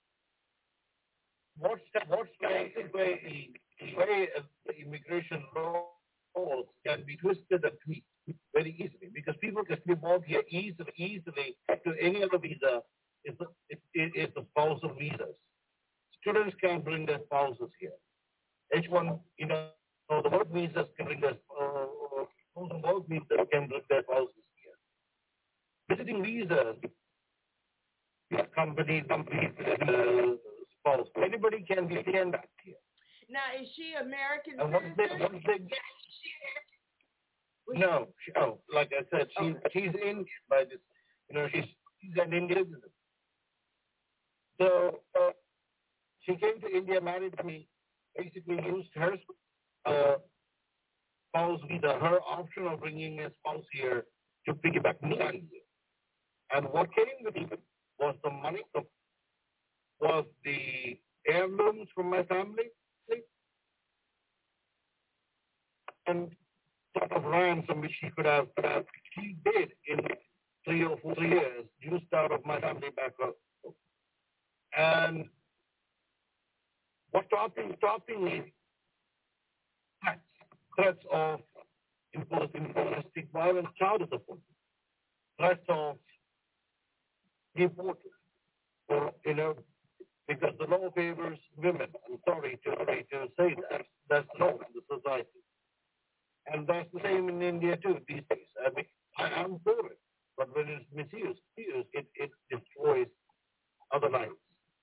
what's what's basically the way the immigration laws can be twisted and tweaked very easily because people can be moved here easily, easily to any other visa. Is the it, it, it's the spousal visas. Students can bring their spouses here. H one, you know, so the work visas can bring their uh, uh, work visas can bring their spouses here. Visiting visas, company, company, uh, spouse. Anybody can be can back here. Now, is she American And what they, citizen? what they, no, she, oh, like I said, she, she's Indian by this, you know, she's, she's an Indian citizen. So, uh, she came to India, married me, basically used her uh, spouse visa, her option of bringing a spouse here to piggyback me here. And what came with it was the money, was the heirlooms from my family, and sort of ransom which she could have, could have, she did in three or four years, used out of my family background. And what stopping, stopping me, threats, threats of imposing domestic violence, child support, threats of deportation, or, you know, because the law favors women. I'm sorry to, sorry to say that. That's the law in the society. And that's the same in India too these days. I mean, I am for it. But when it's misused, it, it destroys other lives.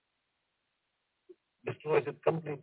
Destroys it completely.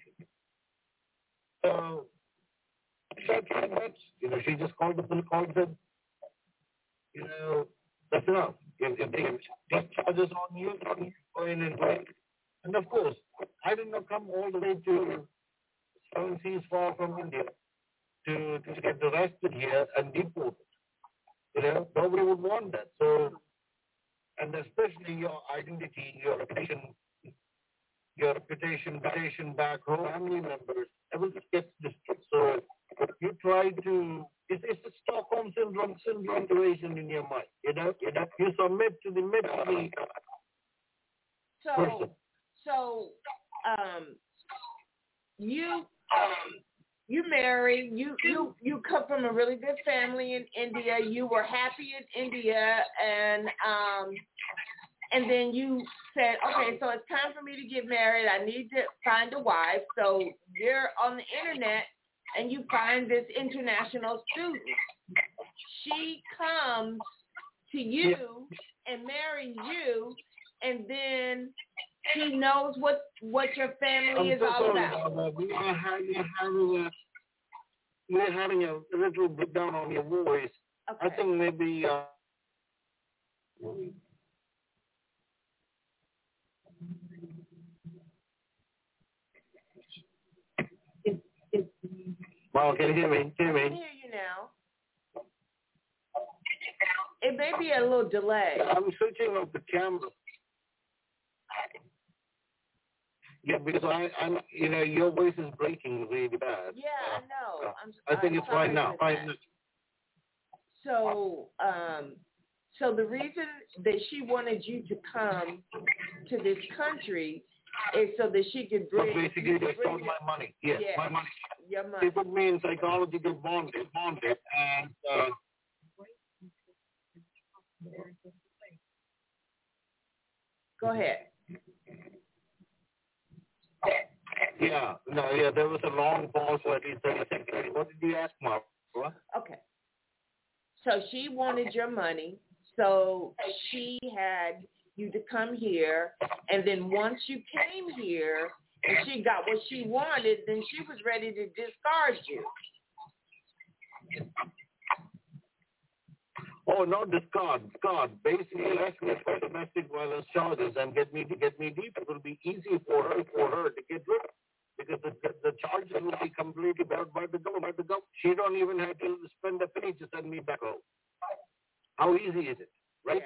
So, she tried much. You know, she just called the police, called them, you know, That's enough. If, if they take charges on you, then you go in and break. And of course, I did not come all the way to seven seas far from India to, to get arrested here and deported. You know, nobody would want that. So, and especially your identity, your reputation, your reputation, reputation back home, family members, everything gets destroyed. So you try to, it's, it's a Stockholm syndrome, syndrome situation in your mind. You know, you know, you submit to the mid So, person. so, um, you, you married, you, you, you come from a really good family in India. You were happy in India, and, um, and then you said, okay, so it's time for me to get married. I need to find a wife. So you're on the internet, and you find this international student. She comes to you and marries you, and then she knows what what your family I'm is so all sorry, about. Baba. We are having, having a, we're having a little bit down on your voice. Okay. I think maybe. Uh, Wow, can you hear me? Can you I hear can me? hear you now. It may be a little delay. I'm switching off the camera. Yeah, because I, I'm, you know, your voice is breaking really bad. Yeah, I know. I'm, I think I'm it's sorry right now. for Right that. now. So, um, so the reason that she wanted you to come to this country is so that she could But bring, basically, they bring stole my money. Yes, yes, my money. your money. They put me in psychological bondage, bondage, and uh, Go ahead. yeah, no, yeah, there was a long pause for at least thirty seconds. What did you ask, Mark? What? Okay. So she wanted your money. So she had you to come here, and then once you came here and she got what she wanted, then she was ready to discard you. Oh, no, discard, discard. Basically, arrest me for domestic violence charges and get me to get me deep. It will be easy for her for her to get rid of, because the, the, the charges will be completely beared by the government. The government. She don't even have to spend a penny to send me back home. How easy is it, right?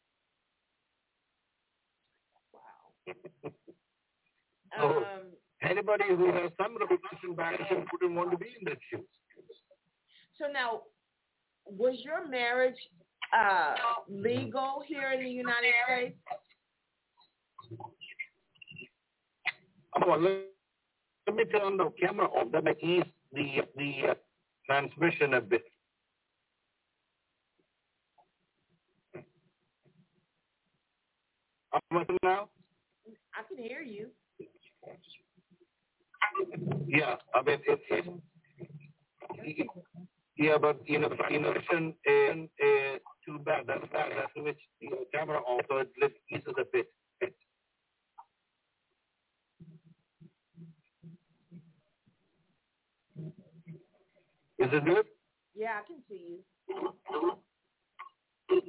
Yeah. Wow. So Um, anybody who has some reputation back home wouldn't want to be in that shoes. so now, was your marriage uh, legal here in the United States? Oh, let, let me turn the camera off. That might ease the the uh, transmission a bit. Up now? I can hear you. Yeah, I mean it. it yeah, but you know, the transmission is uh, too bad. That's bad. That's which the camera off, so it eases a bit. Is it good? Yeah, I can see you.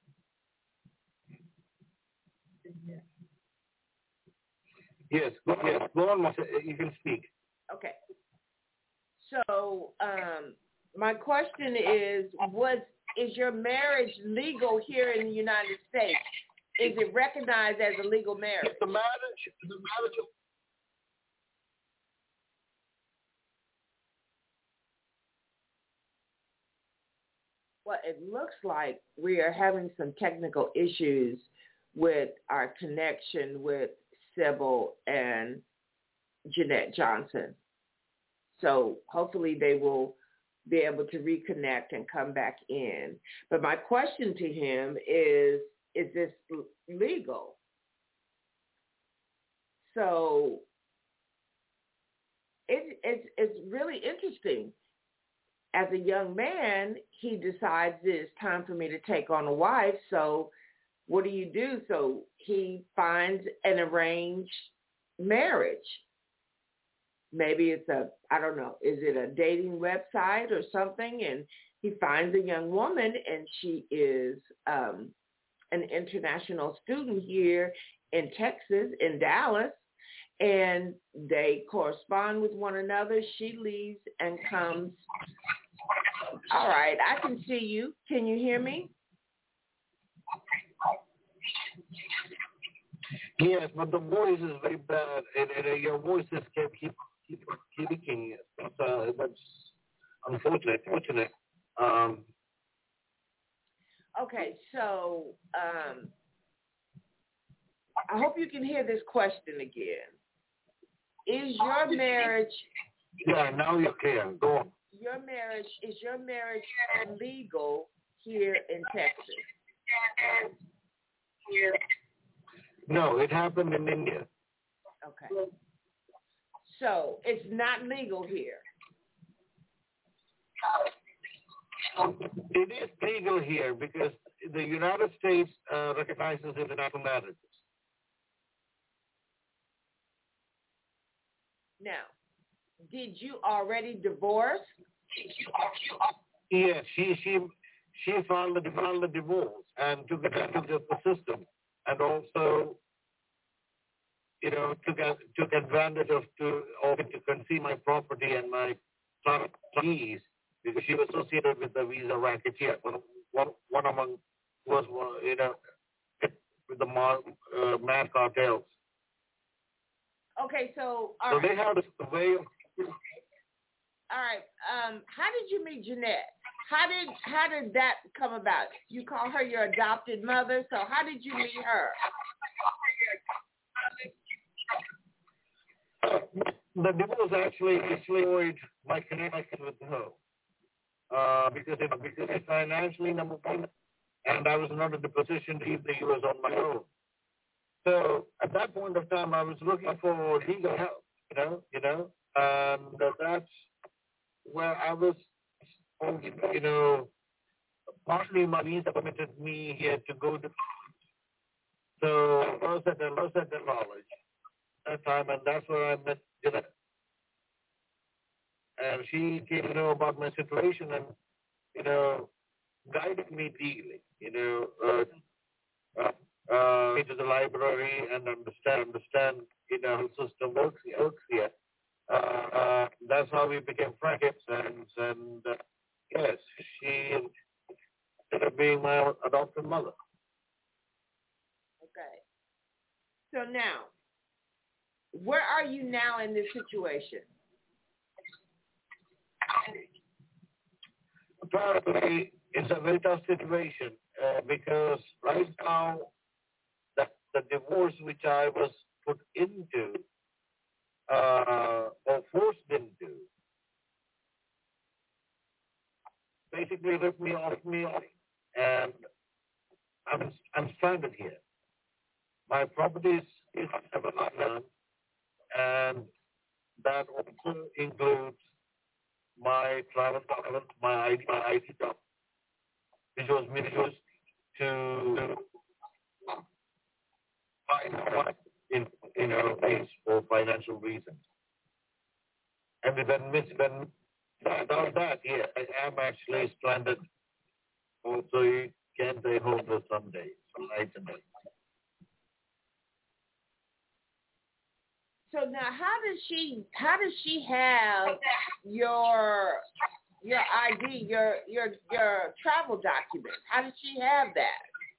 Yes, go, yes, go on, Marcia. You can speak. Okay. So, um, my question is, was is your marriage legal here in the United States? Is it recognized as a legal marriage? The marriage, the marriage. Well, it looks like we are having some technical issues with our connection with Sybil and Jeanette Johnson. So hopefully they will be able to reconnect and come back in. But my question to him is, is this legal? So it, it's, it's really interesting. As a young man, he decides it's time for me to take on a wife. So what do you do? So he finds an arranged marriage. Maybe it's a, I don't know, is it a dating website or something? And he finds a young woman, and she is um, an international student here in Texas, in Dallas, and they correspond with one another. She leaves and comes. All right, I can see you. Can you hear me? Yes, but the voice is very bad, and, and your voice is keep keep keep keeping. That's, uh, that's unfortunate. Unfortunate. Um, okay, so um, I hope you can hear this question again. Is your marriage? Yeah, now you're clear. Go on. Your marriage is your marriage legal here in Texas? No, it happened in India. Okay. So it's not legal here. It is legal here because the United States uh, recognizes international marriages. Now, did you already divorce? Yes, she she she filed the filed the divorce and took it took the system, and also, you know, took a, took advantage of to of it to conceal my property and my keys because she was associated with the visa racketeer. One one one among was you know with the uh, mad cartels. Okay, so all so right. they have a way of. All right. Um, how did you meet Jeanette? How did how did that come about? You call her your adopted mother, so how did you meet her? Uh, the divorce actually actually avoid my connection with her uh, because it because it's financially number one, and I was not in the position to leave the U S on my own. So at that point of time, I was looking for legal help, you know, you know, and that's where I was, you know, partly my visa permitted me here to go to. So I was at the, I was at the college at that time, and that's where I met Jeanette. And she came to know about my situation and, you know, guided me legally, you know, uh, uh, uh, into the library and understand, understand, you know, how the system works, works here. Uh, uh, that's how we became friends, and, and uh, yes, she ended up being my adopted mother. Okay. So now, where are you now in this situation? Apparently, it's a very tough situation uh, because right now, the, the divorce which I was put into uh, or forced into basically ripped me off me off, and I'm I'm stranded here. My properties is seven and that also includes my travel document, my I D, my I D document, which was misused to find in you know things for financial reasons. And then miss when without that, yeah, I am actually stranded. Also, you can't stay home for some days, some nights and days. So now, how does she? How does she have your your I D, your your your travel documents? How does she have that?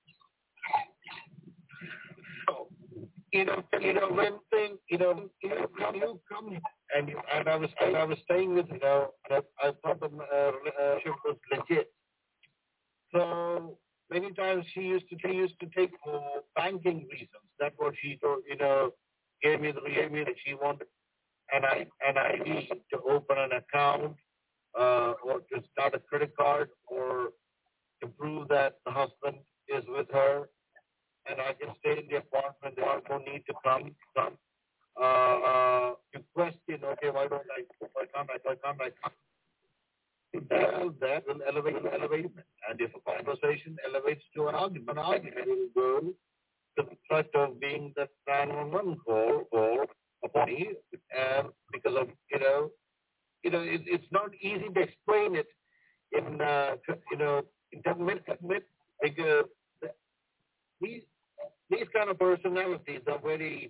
So, you know, you know, when thing, you know, you know, when you come and you, and I was and I was staying with you know, I, I thought the uh, relationship was legit. So many times she used to she used to take for banking reasons. That's what she told, you know. Gave me the gave me that she wanted an I an I D to open an account uh, or to start a credit card or to prove that the husband is with her and I can stay in the apartment. There are no need to come come uh, uh, to question. Okay, why don't I? Why can't I? Why can't I come? That, that will elevate will elevate and if a conversation elevates to an argument, an argument will go. The threat of being the nine one one call or upon you, and because of you know, you know, it, it's not easy to explain it in uh, you know in ten minutes, because kind of personalities are very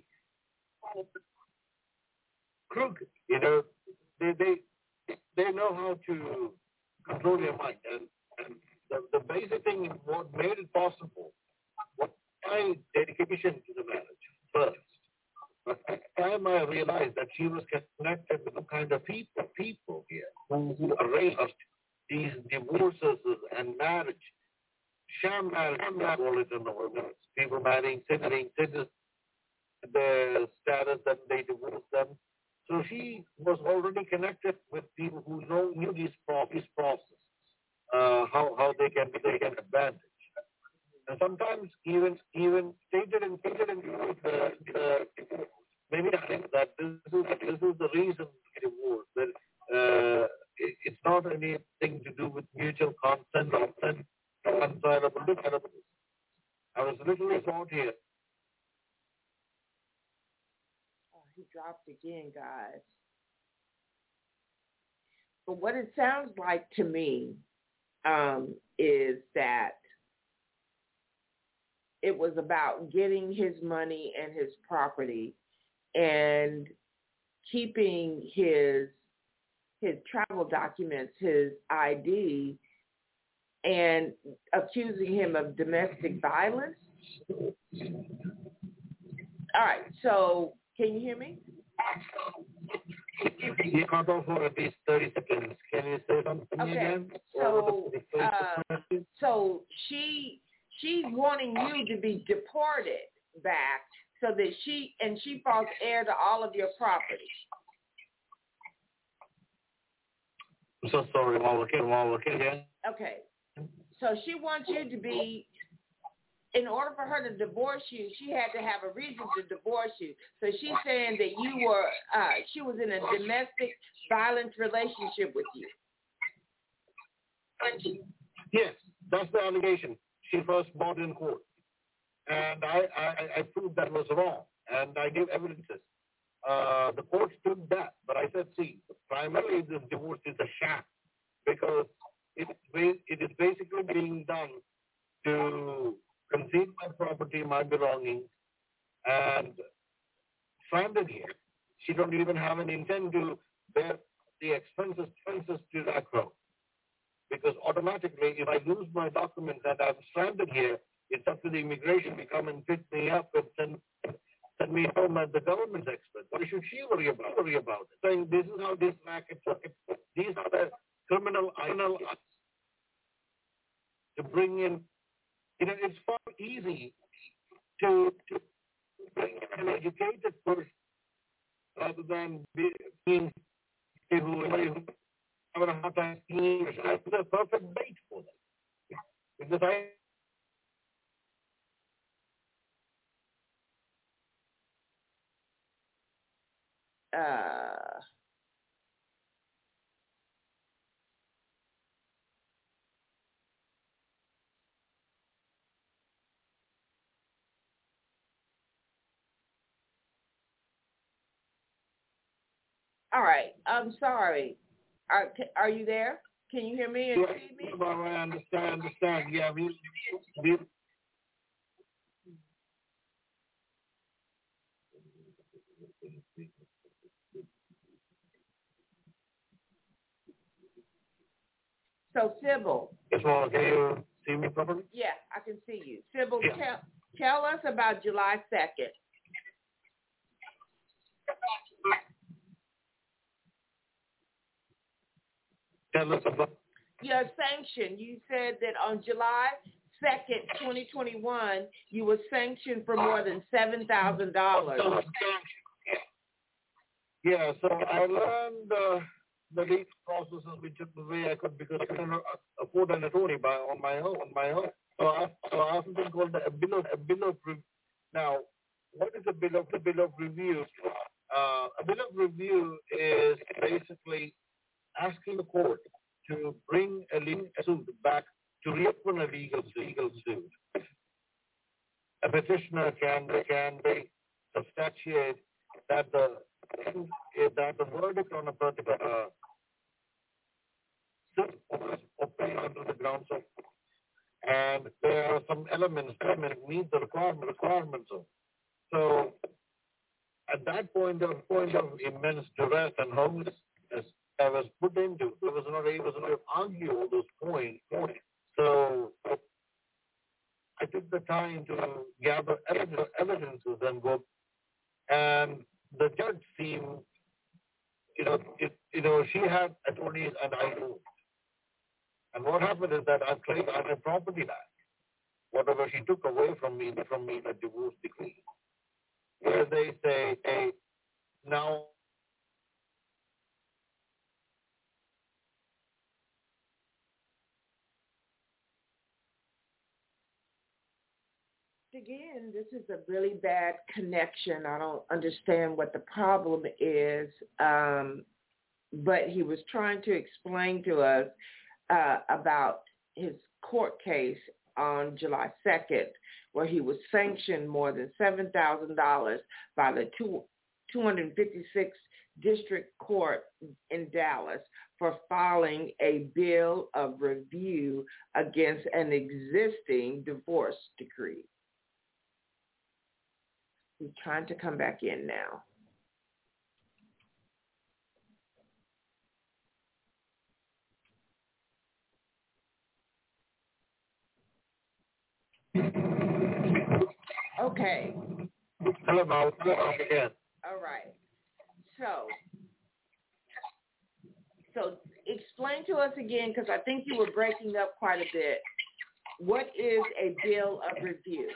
crooked. You know, they they they know how to control your mind, and, and the, the basic thing what made it possible was my dedication to the marriage first. But at the time I realized that she was connected with the kind of people people here who, who arranged these divorces and marriage, sham marriage, sham marriage, all it in the world. People marrying, sitting, sitting, the status that they divorced them. So she was already connected with people who know knew these process, process, uh, how how they can they can advantage. And sometimes even even stated in stated in the, the maybe I think that this is this is the reason for divorce. That uh, it, it's not anything to do with mutual consent or consent reconcilable. I was literally taught here. He dropped again, guys. But what it sounds like to me um, is that it was about getting his money and his property and keeping his his travel documents, his I D, and accusing him of domestic violence. All right, so can you hear me? You cut off for at least thirty seconds. Can you say something okay. again? So, uh, so she she's wanting you to be deported back so that she and she falls heir to all of your property. I'm so sorry, Walker. Walker again. Okay. So she wants you to be. In order for her to divorce you, she had to have a reason to divorce you. So she's saying that you were, uh, she was in a domestic violence relationship with you. Yes, that's the allegation. She first brought in court. And I, I, I proved that was wrong. And I gave evidences. Uh, the court took that. But I said, see, primarily this divorce is a sham because it, it is basically being done to conceal my property, my belongings, and stranded here. She don't even have an intent to bear the expenses, expenses to that crowd. Because automatically, if I lose my documents and I'm stranded here, it's up to the immigration to come and pick me up and send, send me home as the government's expert. What should she worry about? Worry about it? Saying this is how this racket works. These are the criminal criminal acts to bring in. You know, it's far easy to, to bring an educated person rather than be, being who have a hard time speaking English. I was a perfect bait for them. Because I Uh, all right. I'm sorry. Are, are you there? Can you hear me and yeah, see me? well, I understand, understand. Yeah, we, we, So, Sybil. yes, well, can you see me properly? Yeah, I can see you. Sybil, Yeah. tell, tell us about July second. Tell us about. Your sanction. You said that on July second, twenty twenty-one, you were sanctioned for more than seven thousand dollars. Yeah, so I learned uh, the legal processes which is the way I could because I couldn't afford an attorney by on my own. On my own. So I, so I have something called a bill of a bill of review. Now, what is a bill of a bill of review? Uh, a bill of review is basically asking the court to bring a legal suit back to reopen a legal legal suit. A petitioner can can they substantiate that the that the verdict on a particular uh, suit was obtained under the grounds of and there are some elements that meet the requirement, requirements of. So at that point of point of immense duress and homelessness I was put into, I was not able to argue all those points. points. So I took the time to gather evidence, evidences and go, and the judge seemed, you know, it, you know, she had attorneys and I don't. And what happened is that I claimed I had property back, whatever she took away from me, from me, the divorce decree, where they say, hey, now Again, this is a really bad connection. I don't understand what the problem is, um, but he was trying to explain to us uh, about his court case on July second, where he was sanctioned more than seven thousand dollars by the two, 256th District Court in Dallas for filing a bill of review against an existing divorce decree. He's trying to come back in now. Okay. Hello, Mal. Again. All right. So, so explain to us again, because I think you were breaking up quite a bit. What is a bill of review?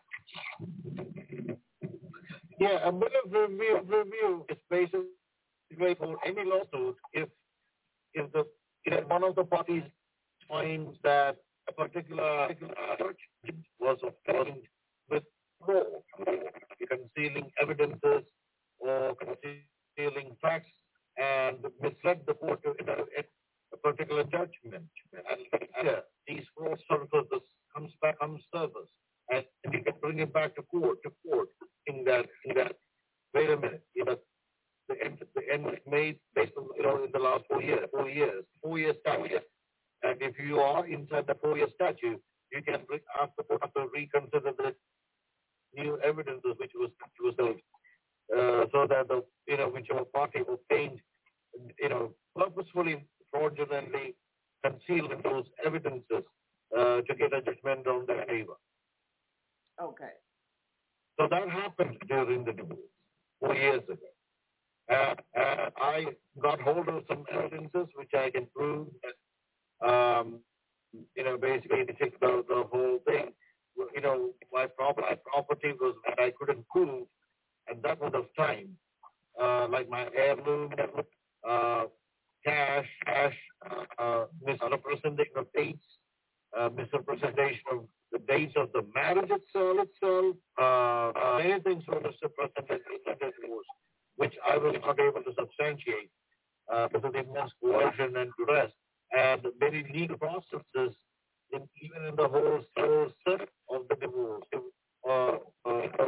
Yeah, a bill of review, review is basically for any lawsuit if if the if one of the parties finds that a particular church was obtained with fraud, concealing evidences or concealing facts and misled the court in a, in a particular judgment. And yeah, these fraud services comes back, comes service, and you can bring it back to court, to court, in that, in that, wait a minute, you know, the end, the end was made based on, you know, in the last four years, four years, four years statute. And if you are inside the four year statute, you can ask the court to reconsider the new evidences which was, which was uh, so that the, you know, whichever party obtained, you know, purposefully, fraudulently concealed those evidences uh, to get a judgment on their favor. Okay. So that happened during the divorce four years ago. Uh, uh, I got hold of some evidences which I can prove that, um, you know, basically to take the, the whole thing. You know, my, prop- my property was that I couldn't prove at that point of time, uh, like my heirloom, uh, cash, cash, uh, uh, misrepresentation of dates, uh, misrepresentation of the dates of the marriage itself, itself uh, uh, many things were misrepresented in the divorce, which I was not able to substantiate uh, because of the immense coercion and duress, and many legal processes, in, even in the whole, whole set of the divorce. Uh, uh,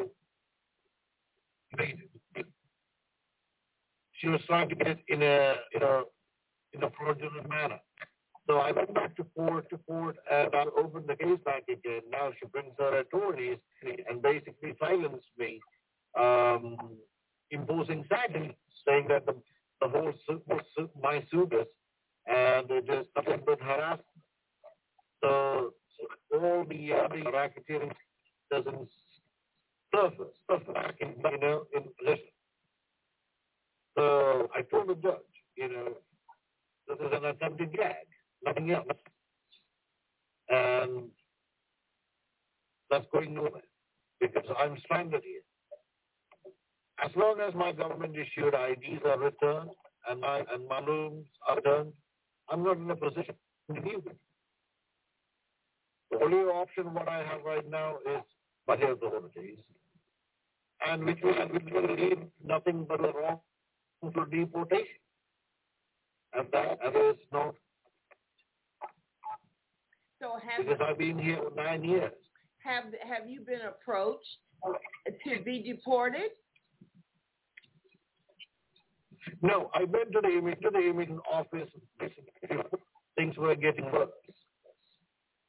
she was trying to get it in a, in a, in a fraudulent manner. So I went back to court, to court, and I opened the case back again. Now she brings her attorneys and basically silenced me, um, imposing sanctions, saying that the, the whole suit was suit, my suit is, and it is nothing but harassment. So, so all the, uh, the racketeering doesn't surface, surface back in, you know, in position. So I told the judge, you know, this is an attempted gag, nothing else. And that's going nowhere because I'm stranded here. As long as my government issued I Ds are returned and my and my rooms are returned, I'm not in a position to deal with it. The only option what I have right now is budget authorities, and which will, which will lead nothing but a wrongful deportation. And that, that is not. So have because I've been here for nine years. Have Have you been approached to be deported? No, I went to the to the immigration office. Things were getting worse.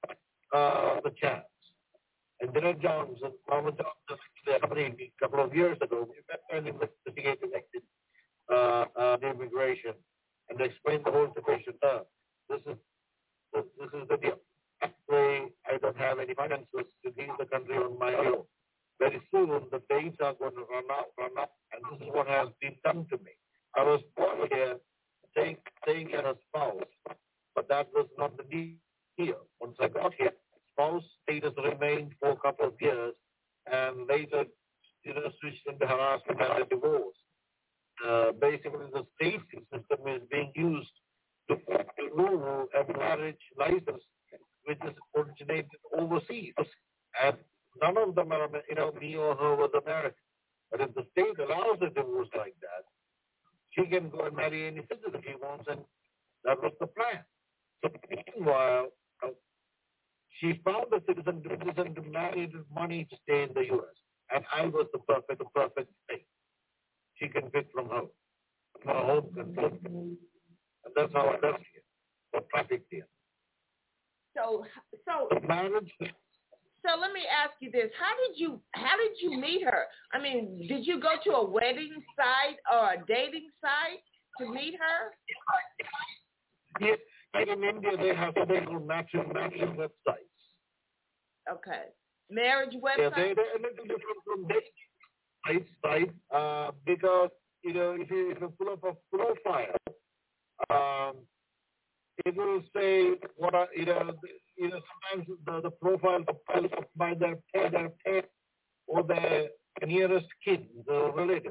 uh, the chance. And Dylan Jones and Robert Johnson accompanied me a couple of years ago. We met and investigated uh, uh, the immigration and explained the whole situation. Uh, this is this, this is the deal. Actually, I don't have any finances to leave the country on my own. Very soon, the days are going to run out, run out, and this is what has been done to me. I was born here, staying, staying as a spouse, but that was not the deal. Once I got here, spouse status remained for a couple of years, and later, you know, switched into harassment and a divorce. Uh, basically, the state system is being used to rule a marriage license which is originated overseas. And none of them are, you know, me or her was American. But if the state allows a divorce like that, she can go and marry any citizen she wants, and that was the plan. So meanwhile, uh, she found a citizen, citizen to marry with money to stay in the U S. And I was the perfect, the perfect thing. She can pick from home, from her home country. And that's how I left here, for traffic here. So, so The marriage. So let me ask you this: How did you how did you meet her? I mean, did you go to a wedding site or a dating site to meet her? Yes, like in India, they have they call matching matching websites. Okay, marriage website. Yeah, they they're a little different from dating site uh, because you know if you if you pull up a profile, um, it will say what are, you know. You know, sometimes the, the profile is up by their pet, their pet or their nearest kin, the relatives.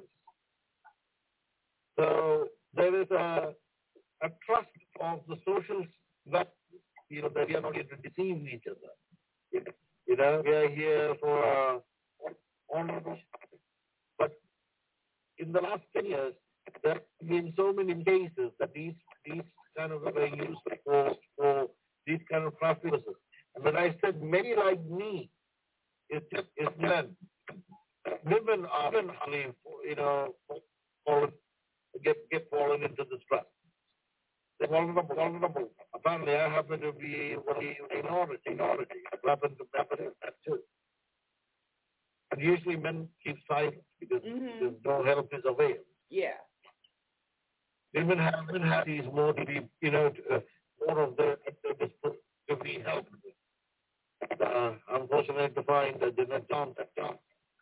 So there is a, a trust of the social that, you know, that we are not here to deceive each other. You know, we are here for uh, honor. But in the last ten years, there have been so many cases that these these kind of were used for, for these kind of practices. And when I said many like me, it's just it's men. Women often, you know, fall, get get fallen into this trap. They're vulnerable, vulnerable. Apparently, I happen to be a minority, minority. I happen to happen to that too. And usually, men keep silent because Mm-hmm. no help is available. Yeah. Women have, women have these more to be, you know, to, uh, more of the, the, the to be helped. Uh, I'm fortunate to find that did not count that count.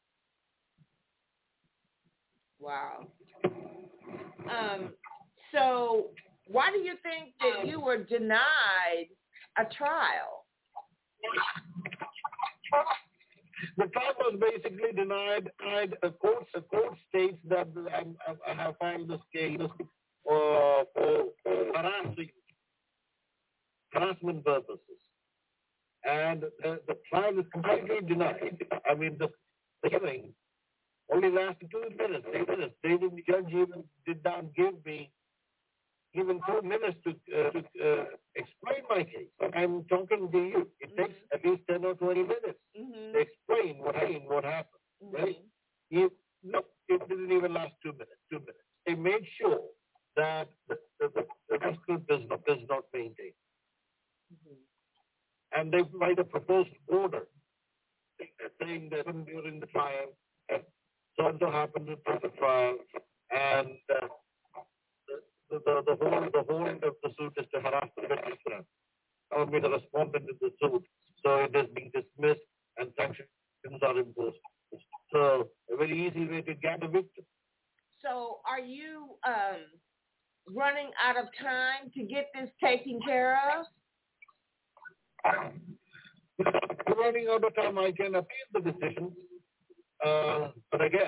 Wow. Um. So, why do you think that you were denied a trial? The trial was basically denied. denied a court, a court states that I'm, I have filed this case uh, for, for harassing, harassment purposes. And the, the trial is completely denied. I mean, the, the hearing only lasted two minutes, three minutes. They didn't, the judge even did not give me even two minutes to, uh, to uh, explain my case. I'm talking to you. It mm-hmm. takes at least ten or twenty minutes mm-hmm. to explain what happened, what happened. Mm-hmm. Right? You, no, it didn't even last two minutes. Two minutes. They made sure that the, the, the, the transcript does not, does not maintain. Mm-hmm. And they write a proposed order saying that during the trial, so and so happened to the trial, and uh, the, the, the whole the whole of the suit is to harass the witness. I will be the respondent in the suit, so it is being dismissed and sanctions are imposed. So a very easy way to get a victim. So are you um, running out of time to get this taken care of? Running out of time, I can appeal the decision, uh, but again,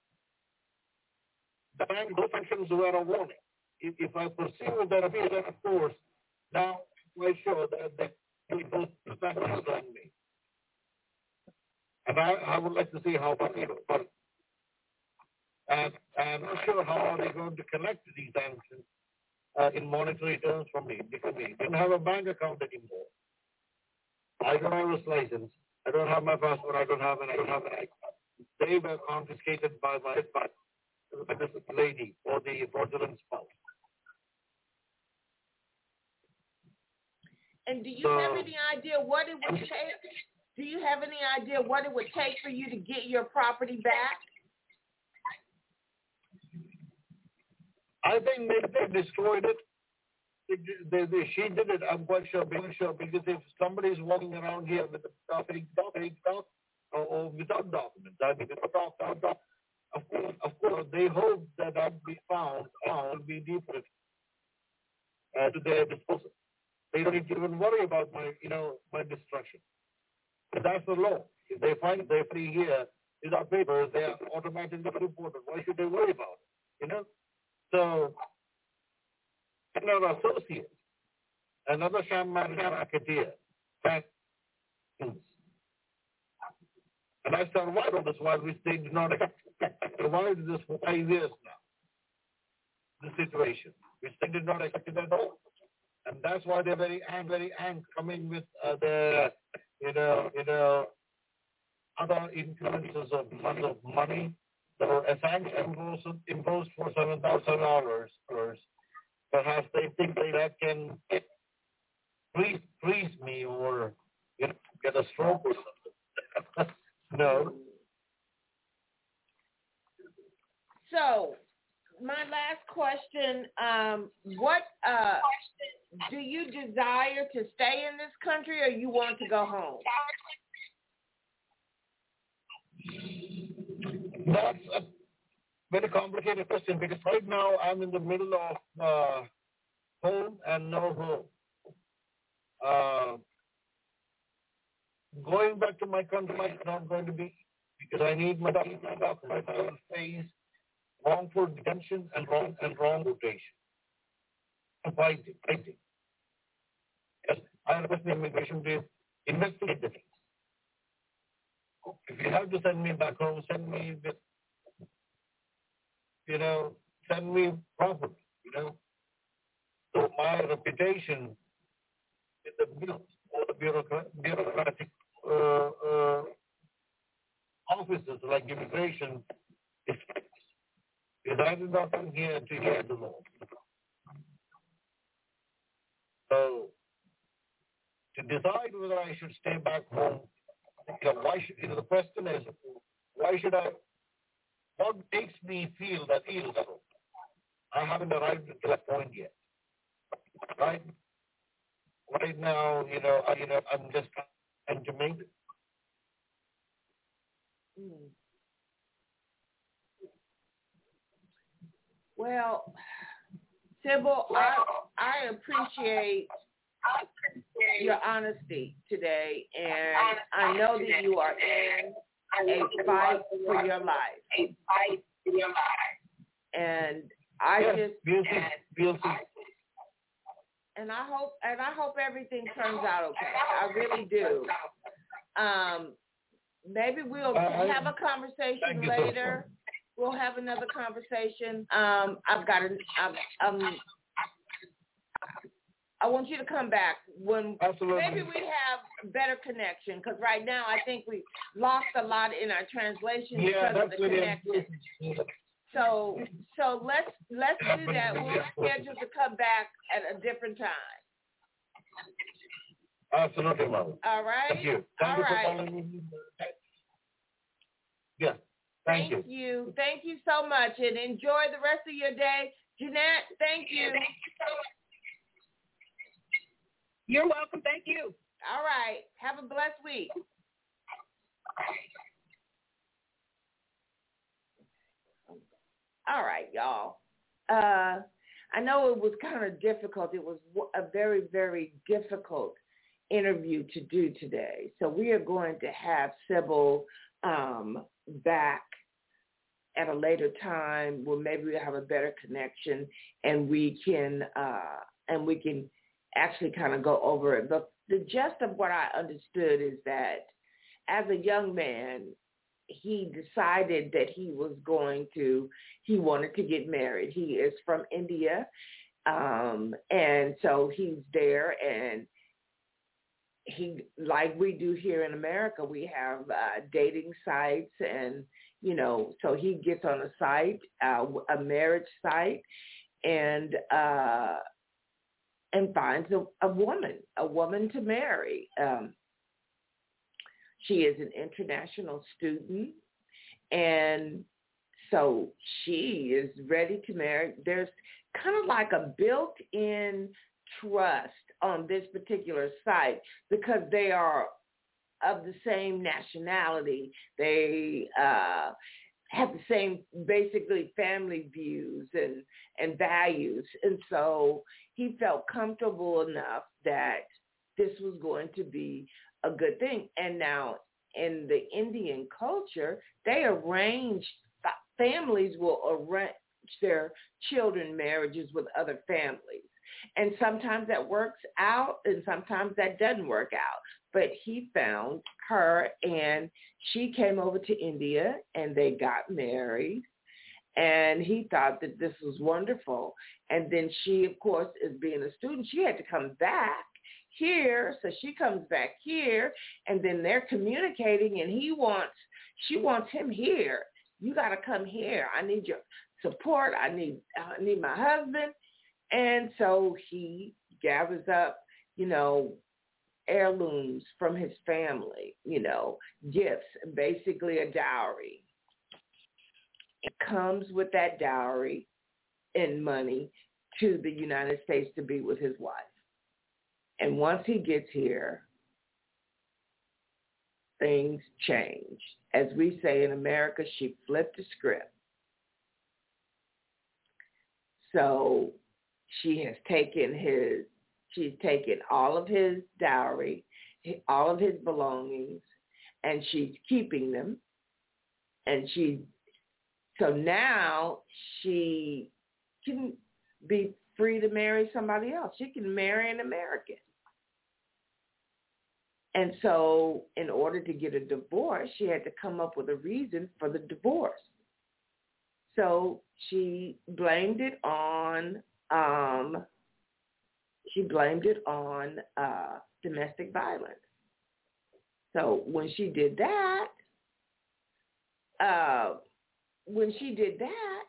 the bank, those sanctions were a warning. If, if I pursue with that appeal, then of course, now I'm sure that they will post the sanctions on me. And I, I would like to see how far they go. And I'm not sure how are they going to collect these sanctions uh, in monetary terms from me. Because we didn't have a bank account anymore. I don't have a license. I don't have my passport. I don't have an. I don't have an I D. They were confiscated by my by this lady or the fraudulent spouse. And do you So- have any idea what it would take? Do you have any idea what it would take for you to get your property back? I think maybe they destroyed it. They, they, they, she did it, I'm quite sure, being sure, because if somebody is walking around here with a property document or, or without documents, I mean, without, without, of course, of course, they hope that that will be found, found will be deported uh, to their disposal. They don't need to even worry about my, you know, my destruction. But that's the law. If they find they're free here without papers, they are automatically reported. Why should they worry about it? You know? So, another associate, another sham marketeer, and I survived on this while which they did not survive this for five years now. The situation, which they did not expect it at all. And that's why they're very angry, very angry, coming with uh, the, you know, you know, other influences of funds of money that are assigned imposed, imposed for seven thousand dollars. Perhaps they think they that can freeze, freeze me or you know, get a stroke or something. No. So, my last question, um, what uh, do you desire to stay in this country or you want to go home? That's a very complicated question because right now I'm in the middle of uh, home and no home. Uh, going back to my country is not going to be because I need my documents. I will face wrongful detention and wrong and wrong rotation. Fighting, fighting. Yes, I request the immigration to investigate the things. If you have to send me back home, send me with, you know, send me properly, you know. So my reputation in the bureau, or the bureaucrat, bureaucratic uh, uh, offices like immigration is because I did not come here to hear the law. So to decide whether I should stay back home, you know, why should, you know, the question is, why should I, what makes me feel that feels so? I haven't arrived to that point yet. Right? Right now, you know, I, you know, I'm just trying to make it. Hmm. Well, Sybil, I, I appreciate your honesty today, and I know that you are in a fight for your life. A fight for your life. And I yes, just we'll see. We'll see. and I hope and I hope everything turns out okay. I really do. Um, maybe we'll uh, have a conversation you, later. So We'll have another conversation. Um, I've got an, um, um, I want you to come back when Absolutely. maybe we have better connection because right now I think we lost a lot in our translation yeah, because of that's the really connection. So so let's let's do that. We'll schedule to come back at a different time. Absolutely, Mom. All right. Thank you. Thank All you right. for calling me. Yeah. Thank, Thank you. you. Thank you so much, and enjoy the rest of your day. Jeanette, thank you. You're welcome. Thank you. All right. Have a blessed week. All right, y'all. Uh, I know it was kind of difficult. It was a very, very difficult interview to do today. So we are going to have Sybil um, back at a later time where maybe we'll have a better connection and we can uh, and we can actually kind of go over it. But the gist of what I understood is that as a young man, he decided that he was going to, he wanted to get married. He is from India, um, and so he's there, and he, like we do here in America, we have uh, dating sites, and, you know, so he gets on a site, uh, a marriage site, and uh, and finds a, a woman, a woman to marry. Um, she is an international student, and so she is ready to marry. There's kind of like a built-in trust on this particular site because they are of the same nationality. They uh, have the same, basically, family views and, and values. And so he felt comfortable enough that this was going to be a good thing. And now in the Indian culture, they arrange, families will arrange their children marriages with other families. And sometimes that works out and sometimes that doesn't work out. But he found her and she came over to India and they got married. And he thought that this was wonderful. And then she, of course, is being a student, she had to come back here. So she comes back here and then they're communicating and he wants, she wants him here. You got to come here. I need your support. I need, I need my husband. And so he gathers up, you know, heirlooms from his family, you know, gifts, basically a dowry. It comes with that dowry and money to the United States to be with his wife. And once he gets here, things change. As we say in America, she flipped the script. So she has taken his, she's taken all of his dowry, all of his belongings, and she's keeping them. And she, so now she can be free to marry somebody else. She can marry an American. And so in order to get a divorce, she had to come up with a reason for the divorce. So she blamed it on, um, she blamed it on uh, domestic violence. So when she did that, uh, when she did that,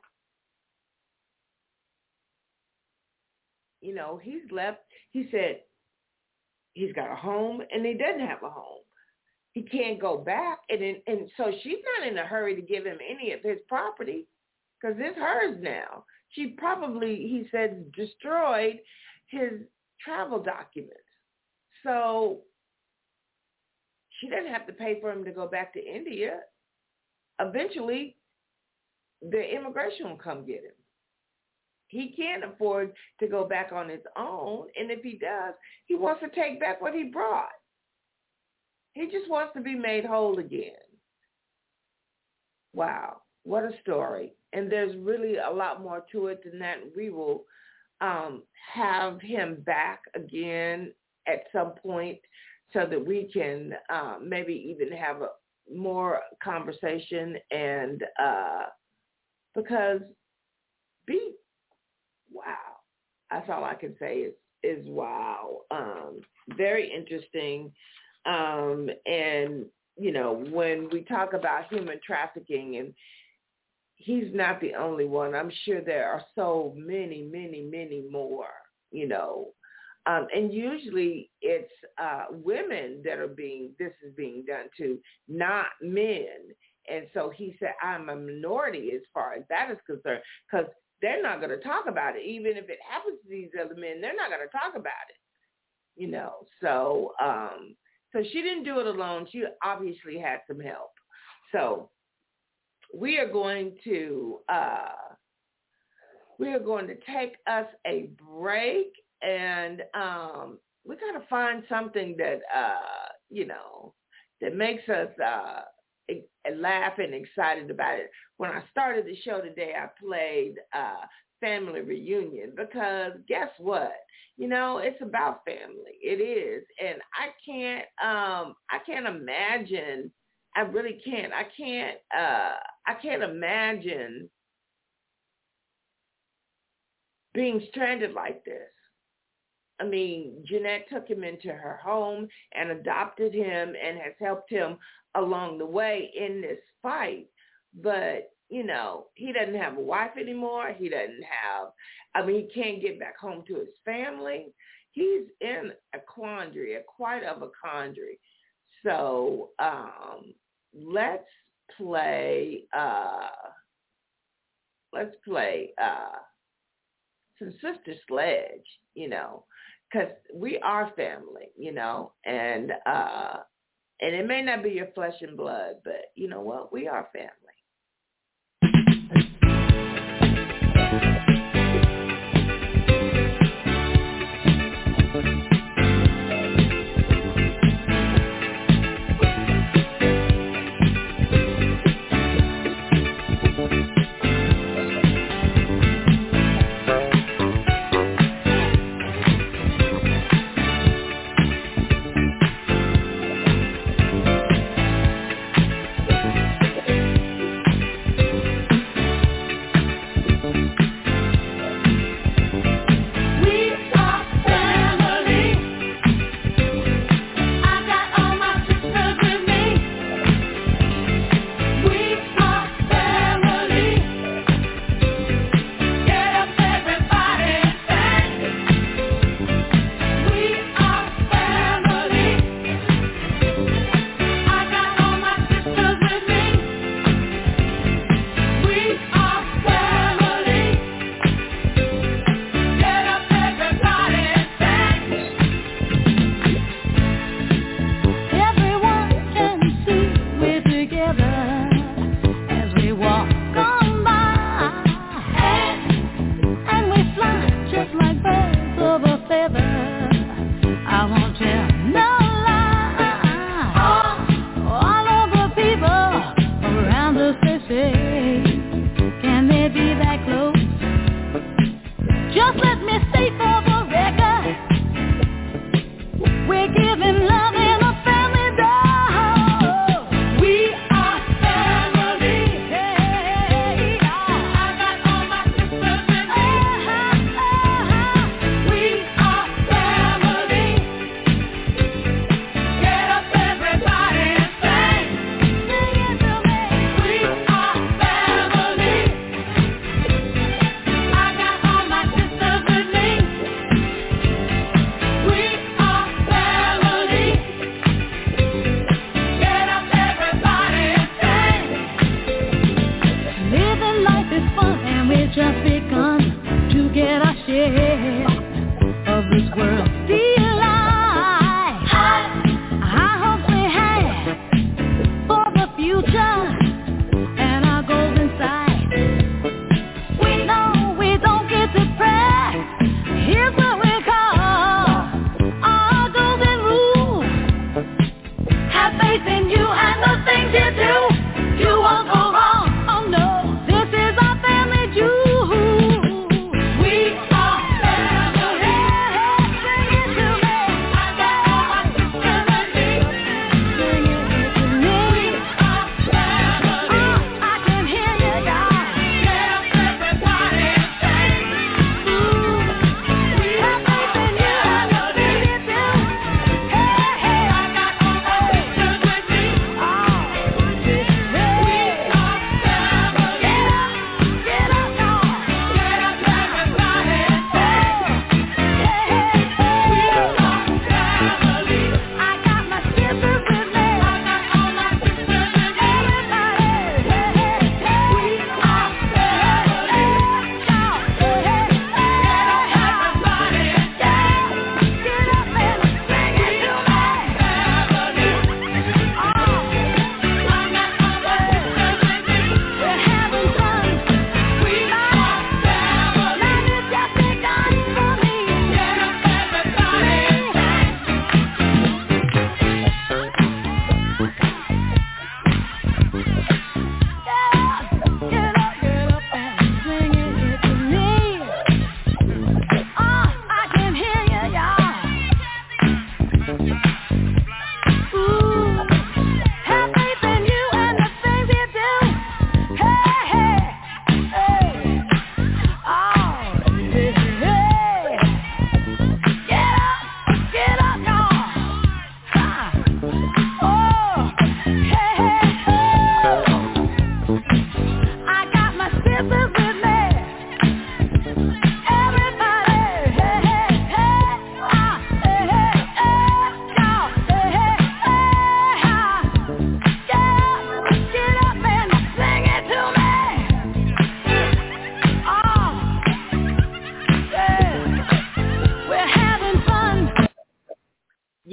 you know, he's left, he said he's got a home and he doesn't have a home. He can't go back. And, in, and so she's not in a hurry to give him any of his property because it's hers now. She probably, he said, destroyed his travel documents. So she doesn't have to pay for him to go back to India. Eventually, the immigration will come get him. He can't afford to go back on his own. And if he does, he wants to take back what he brought. He just wants to be made whole again. Wow, what a story. And there's really a lot more to it than that. We will um, have him back again at some point so that we can uh, maybe even have a more conversation. And uh, because be wow. That's all I can say is, is wow. Um, very interesting. Um, and, you know, when we talk about human trafficking, and he's not the only one. I'm sure there are so many, many, many more, you know. Um, and usually it's uh, women that are being, this is being done to, not men. And so he said, I'm a minority as far as that is concerned, because they're not going to talk about it. Even if it happens to these other men, they're not going to talk about it, you know. So um, so she didn't do it alone. She obviously had some help. So we are going to, uh, we are going to take us a break, and um, we got to find something that, uh, you know, that makes us uh, laugh and excited about it. When I started the show today, I played uh, Family Reunion because guess what? You know, it's about family. It is. And I can't, um, I can't imagine, I really can't, I can't, uh, I can't imagine being stranded like this. I mean, Jeanette took him into her home and adopted him and has helped him along the way in this fight. But you know, he doesn't have a wife anymore. He doesn't have, I mean, he can't get back home to his family. He's in a quandary, a quite of a quandary. So um, let's play, uh, let's play uh, some Sister Sledge, you know, because we are family, you know, and uh, and it may not be your flesh and blood, but you know what? We are family.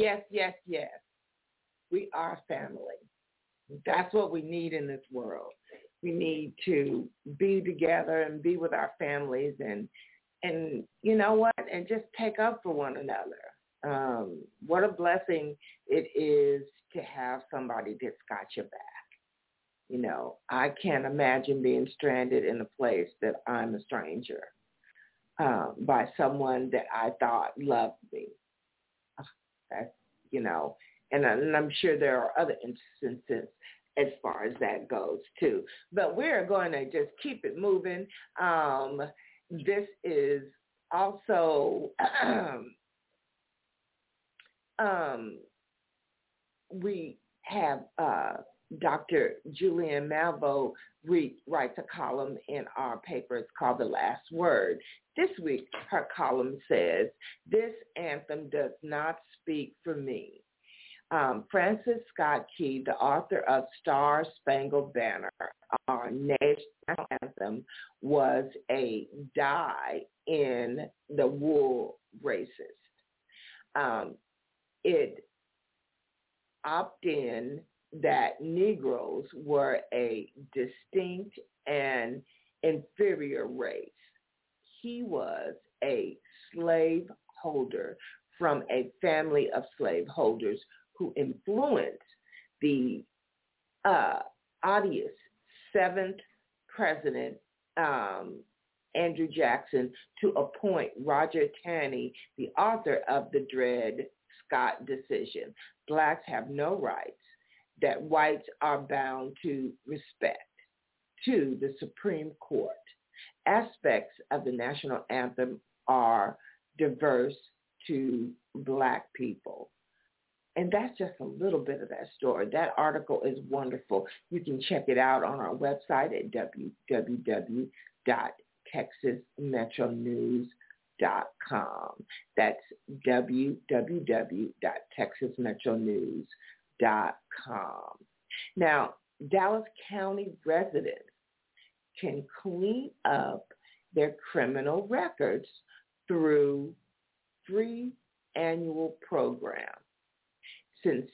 yes, yes, yes. We are family. That's what we need in this world. We need to be together and be with our families and, and you know what, and just take up for one another. Um, what a blessing it is to have somebody that's got your back. You know, I can't imagine being stranded in a place that I'm a stranger um, by someone that I thought loved me. That's, you know, and, and I'm sure there are other instances as far as that goes too. But we're going to just keep it moving. Um, this is also, um, um, we have uh, Doctor Julianne Malveaux re- writes a column in our paper. It's called The Last Word. This week, her column says, "This anthem does not speak for me." Um, Francis Scott Key, the author of Star Spangled Banner, our national anthem, was a die in the wool racist. Um, it opted in that Negroes were a distinct and inferior race. He was a slave holder from a family of slaveholders who influenced the uh, odious seventh president, um, Andrew Jackson, to appoint Roger Taney, the author of the Dred Scott decision. Blacks have no rights that whites are bound to respect, to the Supreme Court. Aspects of the national anthem are diverse to Black people. And that's just a little bit of that story. That article is wonderful. You can check it out on our website at w w w dot texas metro news dot com. That's w w w dot texas metro news dot com. Now, Dallas County residents can clean up their criminal records through free annual program. Since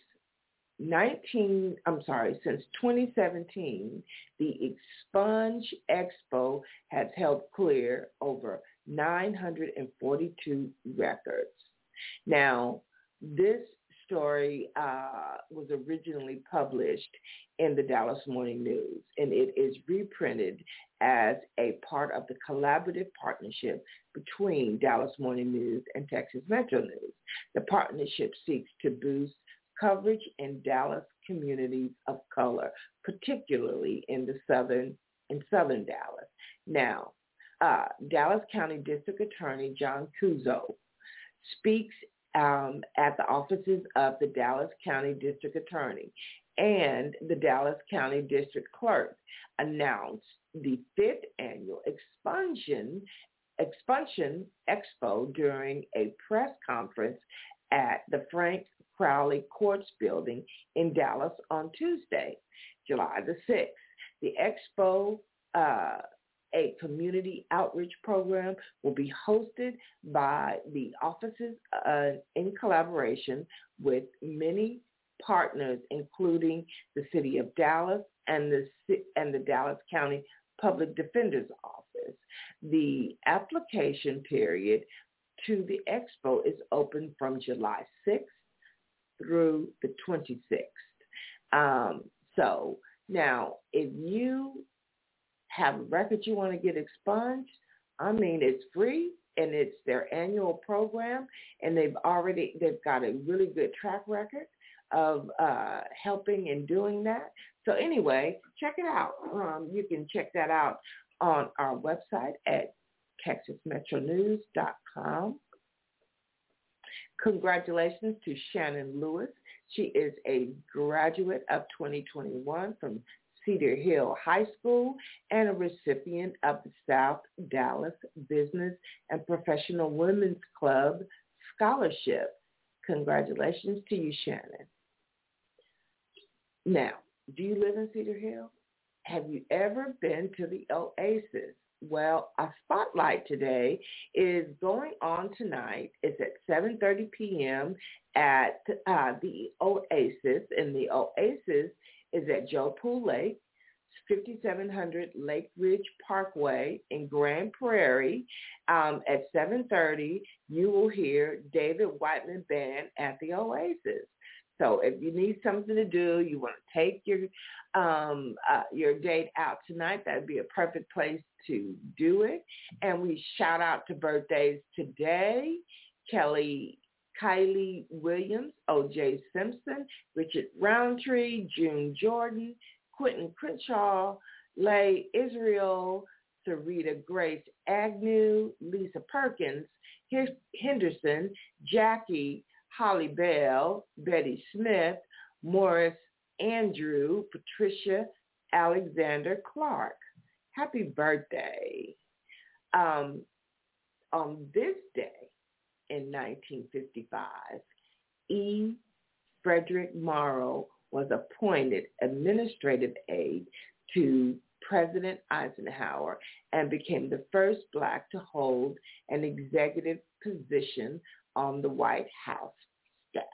nineteen, I'm sorry, since twenty seventeen, the Expunge Expo has helped clear over nine hundred forty-two records. Now, this story uh, was originally published in the Dallas Morning News, and it is reprinted as a part of the collaborative partnership between Dallas Morning News and Texas Metro News. The partnership seeks to boost coverage in Dallas communities of color, particularly in the southern in southern Dallas. Now, uh, Dallas County District Attorney John Kuzo speaks um, at the offices of the Dallas County District Attorney and the Dallas County District Clerk announced the fifth annual Expunsion Expunsion Expo during a press conference at the Frank Crowley Courts Building in Dallas on Tuesday, July the sixth. The expo, uh, a community outreach program, will be hosted by the offices uh, in collaboration with many partners, including the City of Dallas and the and the Dallas County Public Defender's Office. The application period to the expo is open from July sixth through the twenty-sixth. Um, so now, if you have a record you want to get expunged, I mean, it's free and it's their annual program, and they've already, they've got a really good track record of uh, helping and doing that. So anyway, check it out. Um, you can check that out on our website at texas metro news dot com. Congratulations to Shannon Lewis. She is a graduate of twenty twenty-one from Cedar Hill High School and a recipient of the South Dallas Business and Professional Women's Club Scholarship. Congratulations to you, Shannon. Now, do you live in Cedar Hill? Have you ever been to the Oasis? Well, our spotlight today is going on tonight. It's at seven thirty p.m. at uh, the Oasis, and the Oasis is at Joe Pool Lake, fifty-seven hundred Lake Ridge Parkway in Grand Prairie. Um, at seven thirty, you will hear David Whiteman Band at the Oasis. So if you need something to do, you want to take your um, uh, your date out tonight, that would be a perfect place to do it. And we shout out to birthdays today: Kelly, Kylie Williams, O J Simpson, Richard Roundtree, June Jordan, Quentin Crenshaw, Leigh Israel, Sarita Grace Agnew, Lisa Perkins, Henderson, Jackie, Holly Bell, Betty Smith, Morris Andrew, Patricia Alexander Clark. Happy birthday. Um, on this day in nineteen fifty-five, E. Frederick Morrow was appointed administrative aide to President Eisenhower and became the first Black to hold an executive position on the White House staff.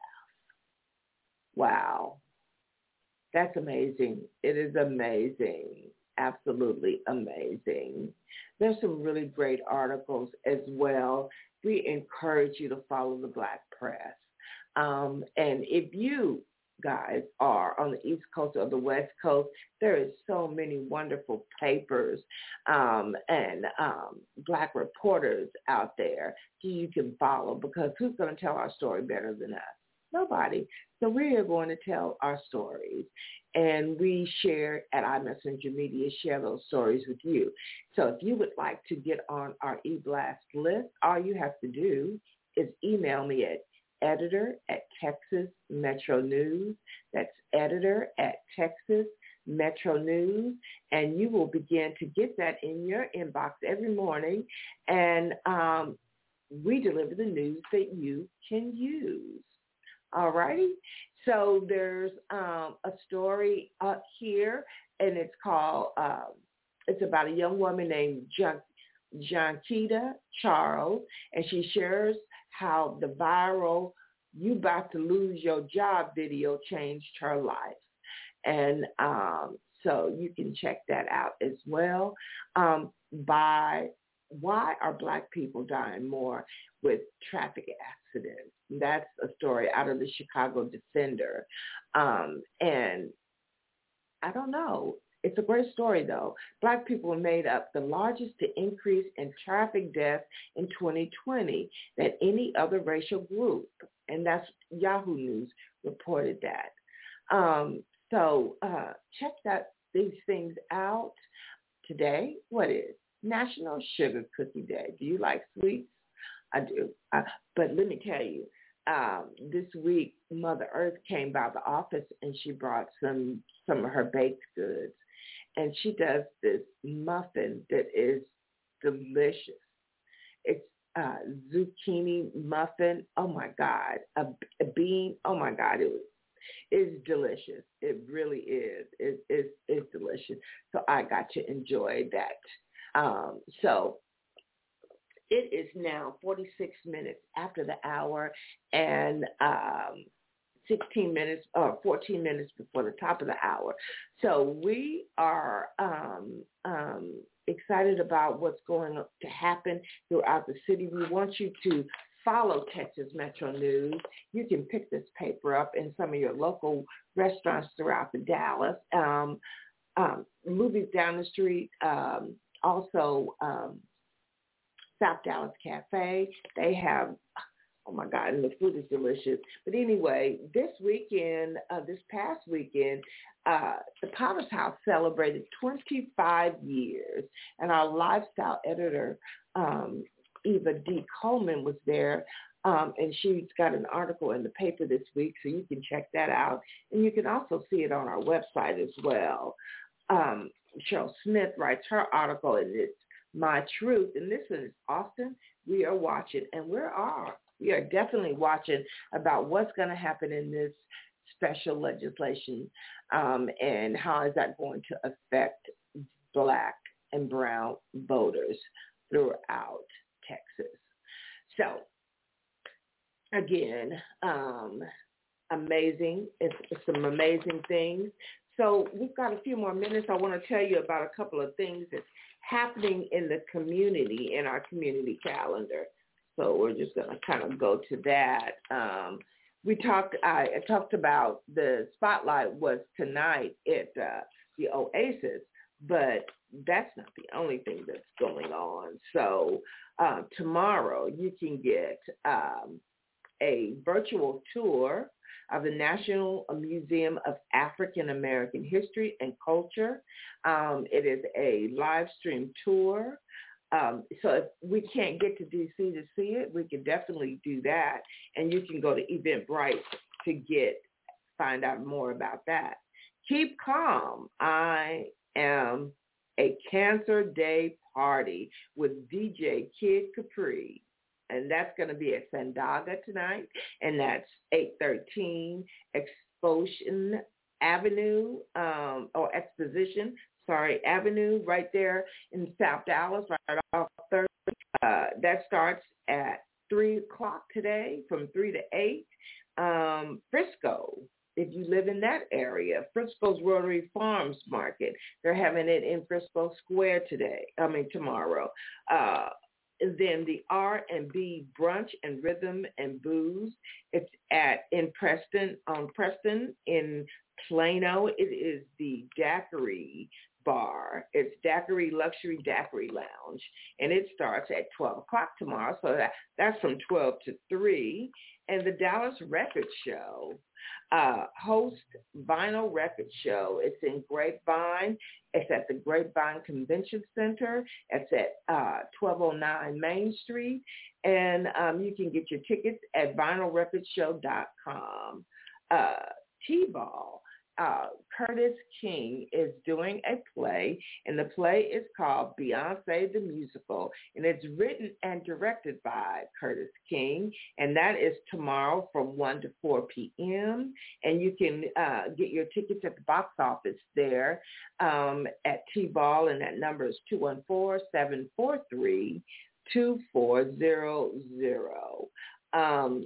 Wow. That's amazing. It is amazing. Absolutely amazing. There's some really great articles as well. We encourage you to follow the Black press. Um, and if you guys are on the East Coast or the West Coast, there is so many wonderful papers um, and um, Black reporters out there that you can follow, because who's going to tell our story better than us? Nobody. So we are going to tell our stories, and we share at iMessenger Media, share those stories with you. So if you would like to get on our eBlast list, all you have to do is email me at editor at Texas Metro News. That's editor at Texas Metro News, and you will begin to get that in your inbox every morning, and um, we deliver the news that you can use. All righty? So there's um, a story up here, and it's called, uh, it's about a young woman named John, Jonkita Charles, and she shares how the viral "You About to Lose Your Job" video changed her life. And um, so you can check that out as well. Um, by Why Are Black People Dying More with Traffic Accidents? That's a story out of the Chicago Defender. Um, and I don't know. It's a great story, though. Black people made up the largest increase in traffic deaths in twenty twenty than any other racial group. And that's Yahoo News reported that. Um, so uh, check that these things out today. What is National Sugar Cookie Day? Do you like sweets? I do. Uh, but let me tell you, um, this week Mother Earth came by the office and she brought some some of her baked goods. And she does this muffin that is delicious. It's uh, zucchini muffin. Oh, my God. A, a bean. Oh, my God. It was, it's delicious. It really is. It, it's, it's delicious. So I got to enjoy that. Um, so it is now forty-six minutes after the hour, and um, sixteen minutes or fourteen minutes before the top of the hour. So we are um, um, excited about what's going to happen throughout the city. We want you to follow Texas Metro News. You can pick this paper up in some of your local restaurants throughout the Dallas, um, um, movies down the street, um, also um, South Dallas Cafe. They have, oh my God, and the food is delicious. But anyway, this weekend, uh, this past weekend, uh, the Potter's House celebrated twenty-five years, and our lifestyle editor, um, Eva D. Coleman, was there, um, and she's got an article in the paper this week, so you can check that out. And you can also see it on our website as well. Um, Cheryl Smith writes her article, and it's My Truth, and this one is Austin. We are watching, and we are. We are definitely watching about what's going to happen in this special legislation um, and how is that going to affect Black and brown voters throughout Texas. So, again, um, amazing. It's, it's some amazing things. So we've got a few more minutes. I want to tell you about a couple of things that's happening in the community, in our community calendar. So we're just going to kind of go to that. Um, we talked, I, I talked about the spotlight was tonight at uh, the Oasis, but that's not the only thing that's going on. So uh, tomorrow you can get um, a virtual tour of the National Museum of African American History and Culture. Um, it is a live stream tour. Um, so if we can't get to D C to see it, we can definitely do that. And you can go to Eventbrite to get, find out more about that. Keep calm. I am a Cancer Day party with D J Kid Capri. And that's going to be at Sandaga tonight. And that's eight thirteen Exposition Avenue, um, or Exposition, sorry, Avenue, right there in South Dallas, right off third. Uh, that starts at three o'clock today, from three to eight. Um, Frisco, if you live in that area, Frisco's Rotary Farms Market, they're having it in Frisco Square today, I mean tomorrow. Uh, And then the R and B Brunch and Rhythm and Booze. It's at in Preston, on Preston in Plano. It is the Daiquiri Bar. It's Daiquiri Luxury Daiquiri Lounge, and it starts at twelve o'clock tomorrow. So that, that's from twelve to three. And the Dallas Record Show, uh, host Vinyl Record Show. It's in Grapevine. It's at the Grapevine Convention Center. It's at uh, twelve oh nine Main Street. And um, you can get your tickets at vinyl record show dot com. Uh, T-Ball. Uh, Curtis King is doing a play, and the play is called Beyonce the Musical, and it's written and directed by Curtis King, and that is tomorrow from one to four p.m., and you can uh, get your tickets at the box office there um, at T-Ball, and that number is two one four, seven four three, two four zero zero. Um,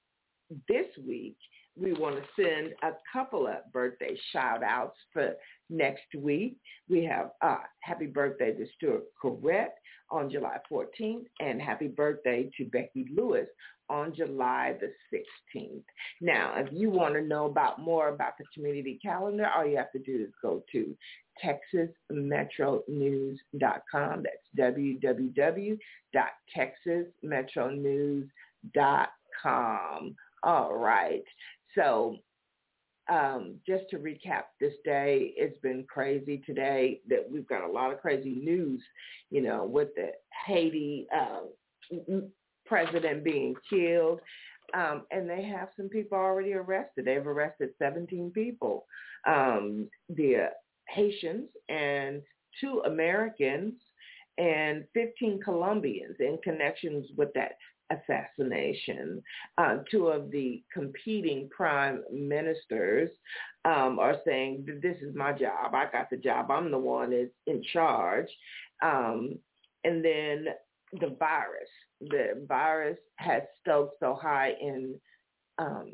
this week, we want to send a couple of birthday shout-outs for next week. We have uh, happy birthday to Stuart Corrett on July fourteenth, and happy birthday to Becky Lewis on July the sixteenth. Now, if you want to know about more about the community calendar, all you have to do is go to texas metro news dot com. That's w w w dot texas metro news dot com. All right. So um, just to recap this day, it's been crazy today that we've got a lot of crazy news, you know, with the Haiti uh, president being killed. Um, and they have some people already arrested. They've arrested seventeen people, um, the Haitians and two Americans and fifteen Colombians in connections with that assassination. Uh, two of the competing prime ministers um, are saying, this is my job. I got the job. I'm the one that's in charge. Um, and then the virus. The virus has stoked so high in um,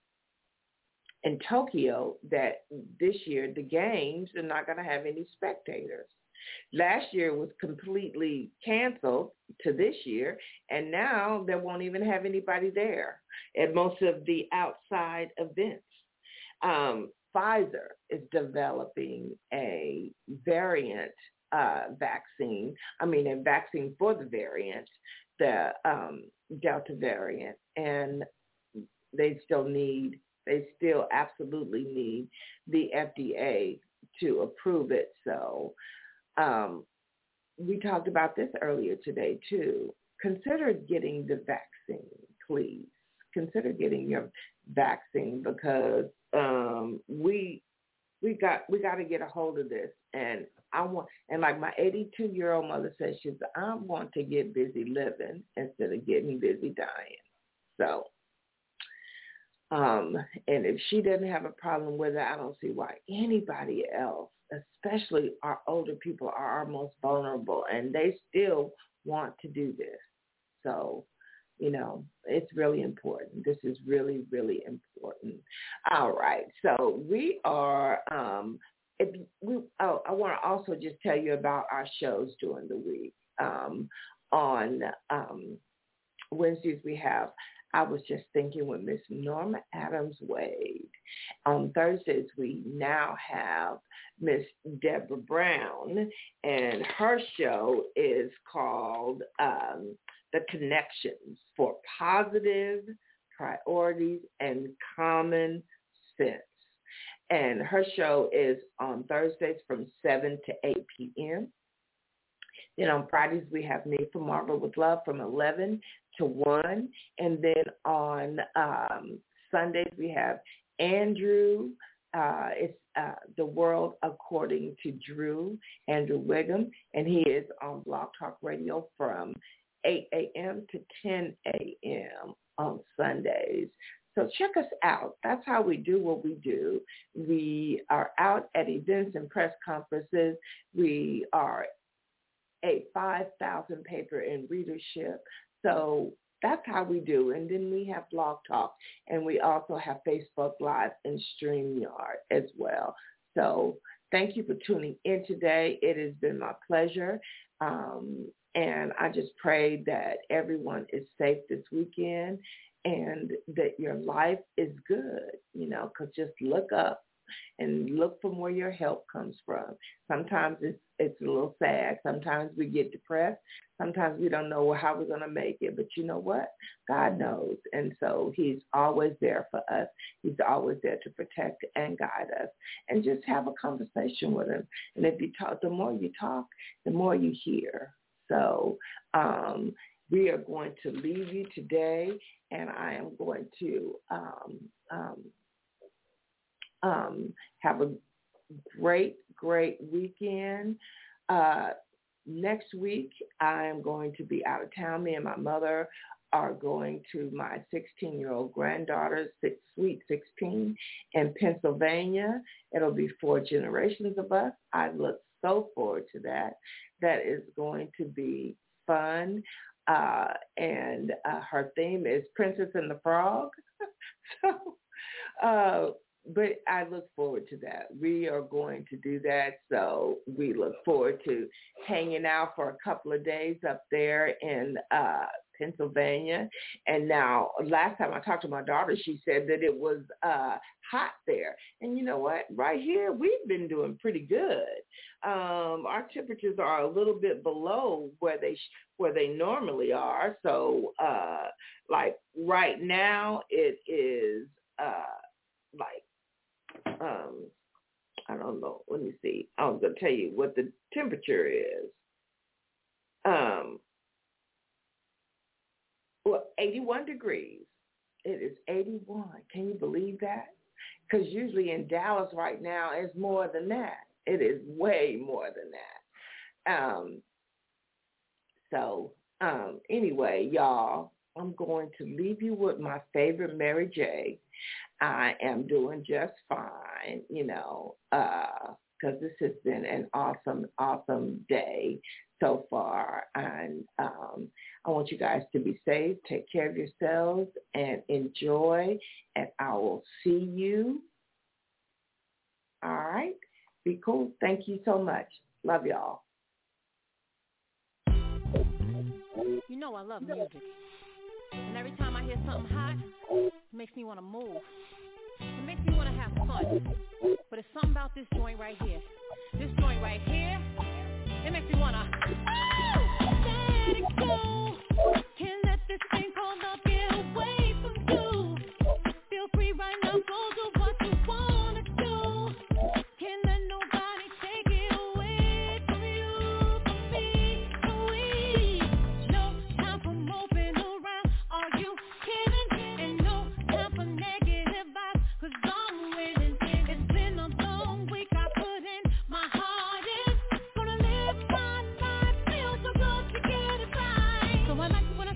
in Tokyo that this year the games are not going to have any spectators. Last year was completely canceled to this year, and now they won't even have anybody there at most of the outside events. Um, Pfizer is developing a variant uh, vaccine, I mean a vaccine for the variant, the um, Delta variant, and they still need, they still absolutely need the F D A to approve it. So Um, we talked about this earlier today, too. Consider getting the vaccine, please. Consider getting your vaccine because um, we we got we got to get a hold of this. And I want, and like my eighty-two-year-old mother says, she said, I want to get busy living instead of getting busy dying. So, Um, and if she doesn't have a problem with it, I don't see why anybody else, especially our older people, are our most vulnerable, and they still want to do this. So, you know, it's really important. This is really, really important. All right. So we are, um, if we, oh, I want to also just tell you about our shows during the week. Um, on um, Wednesdays, we have I Was Just Thinking with Miss Norma Adams Wade. On Thursdays, we now have Miss Deborah Brown, and her show is called um, The Connections for Positive Priorities and Common Sense. And her show is on Thursdays from seven to eight p.m. Then on Fridays, we have Need for Marvel with Love from eleven to one. And then on um, Sundays, we have Andrew. Uh, it's uh, The World According to Drew, Andrew Wiggum. And he is on Blog Talk Radio from eight a.m. to ten a.m. on Sundays. So check us out. That's how we do what we do. We are out at events and press conferences. We are a five thousand paper in readership. So that's how we do. And then we have Blog Talk, and we also have Facebook Live and StreamYard as well. So thank you for tuning in today. It has been my pleasure. Um, and I just pray that everyone is safe this weekend and that your life is good, you know, because just look up and look from where your help comes from. Sometimes it's it's a little sad. Sometimes we get depressed. Sometimes we don't know how we're going to make it. But you know what? God knows. And so he's always there for us. He's always there to protect and guide us. And just have a conversation with him. And if you talk, the more you talk, the more you hear. So um, we are going to leave you today, and I am going to um, um, um, have a great, great weekend. Uh, next week, I am going to be out of town. Me and my mother are going to my sixteen-year-old granddaughter's Sweet sixteen in Pennsylvania. It'll be four generations of us. I look so forward to that. That is going to be fun. Uh, and uh, her theme is Princess and the Frog. so, uh, but I look forward to that. We are going to do that. So we look forward to hanging out for a couple of days up there in uh, Pennsylvania. And now, last time I talked to my daughter, she said that it was uh, hot there. And you know what? Right here, we've been doing pretty good. Um, our temperatures are a little bit below where they where they normally are. So, uh, like right now, it is uh, like um, I don't know. Let me see. I was going to tell you what the temperature is. Um. Well, eighty-one degrees. It is eighty-one. Can you believe that? Because usually in Dallas right now, it's more than that. It is way more than that. Um, so um, anyway, y'all, I'm going to leave you with my favorite Mary J. I am doing just fine, you know, because uh, this has been an awesome, awesome day so far. And um, I want you guys to be safe, take care of yourselves, and enjoy. And I will see you. All right? Be cool. Thank you so much. Love y'all. You know I love music. And every time I hear something hot, it makes me want to move. It makes me want to have fun. But it's something about this joint right here. This joint right here, it makes me want to, oh, let it go. Can't let this thing called love get away from you. Feel free right now, go do what you want to do. Can't let nobody take it away from you, from me, from we. No time for moping around, are you kidding? And no time for negative vibes, cause I'm winning. It's been a long week, I put in my hardest. Gonna live my life, feel so good to get it right. So I like when I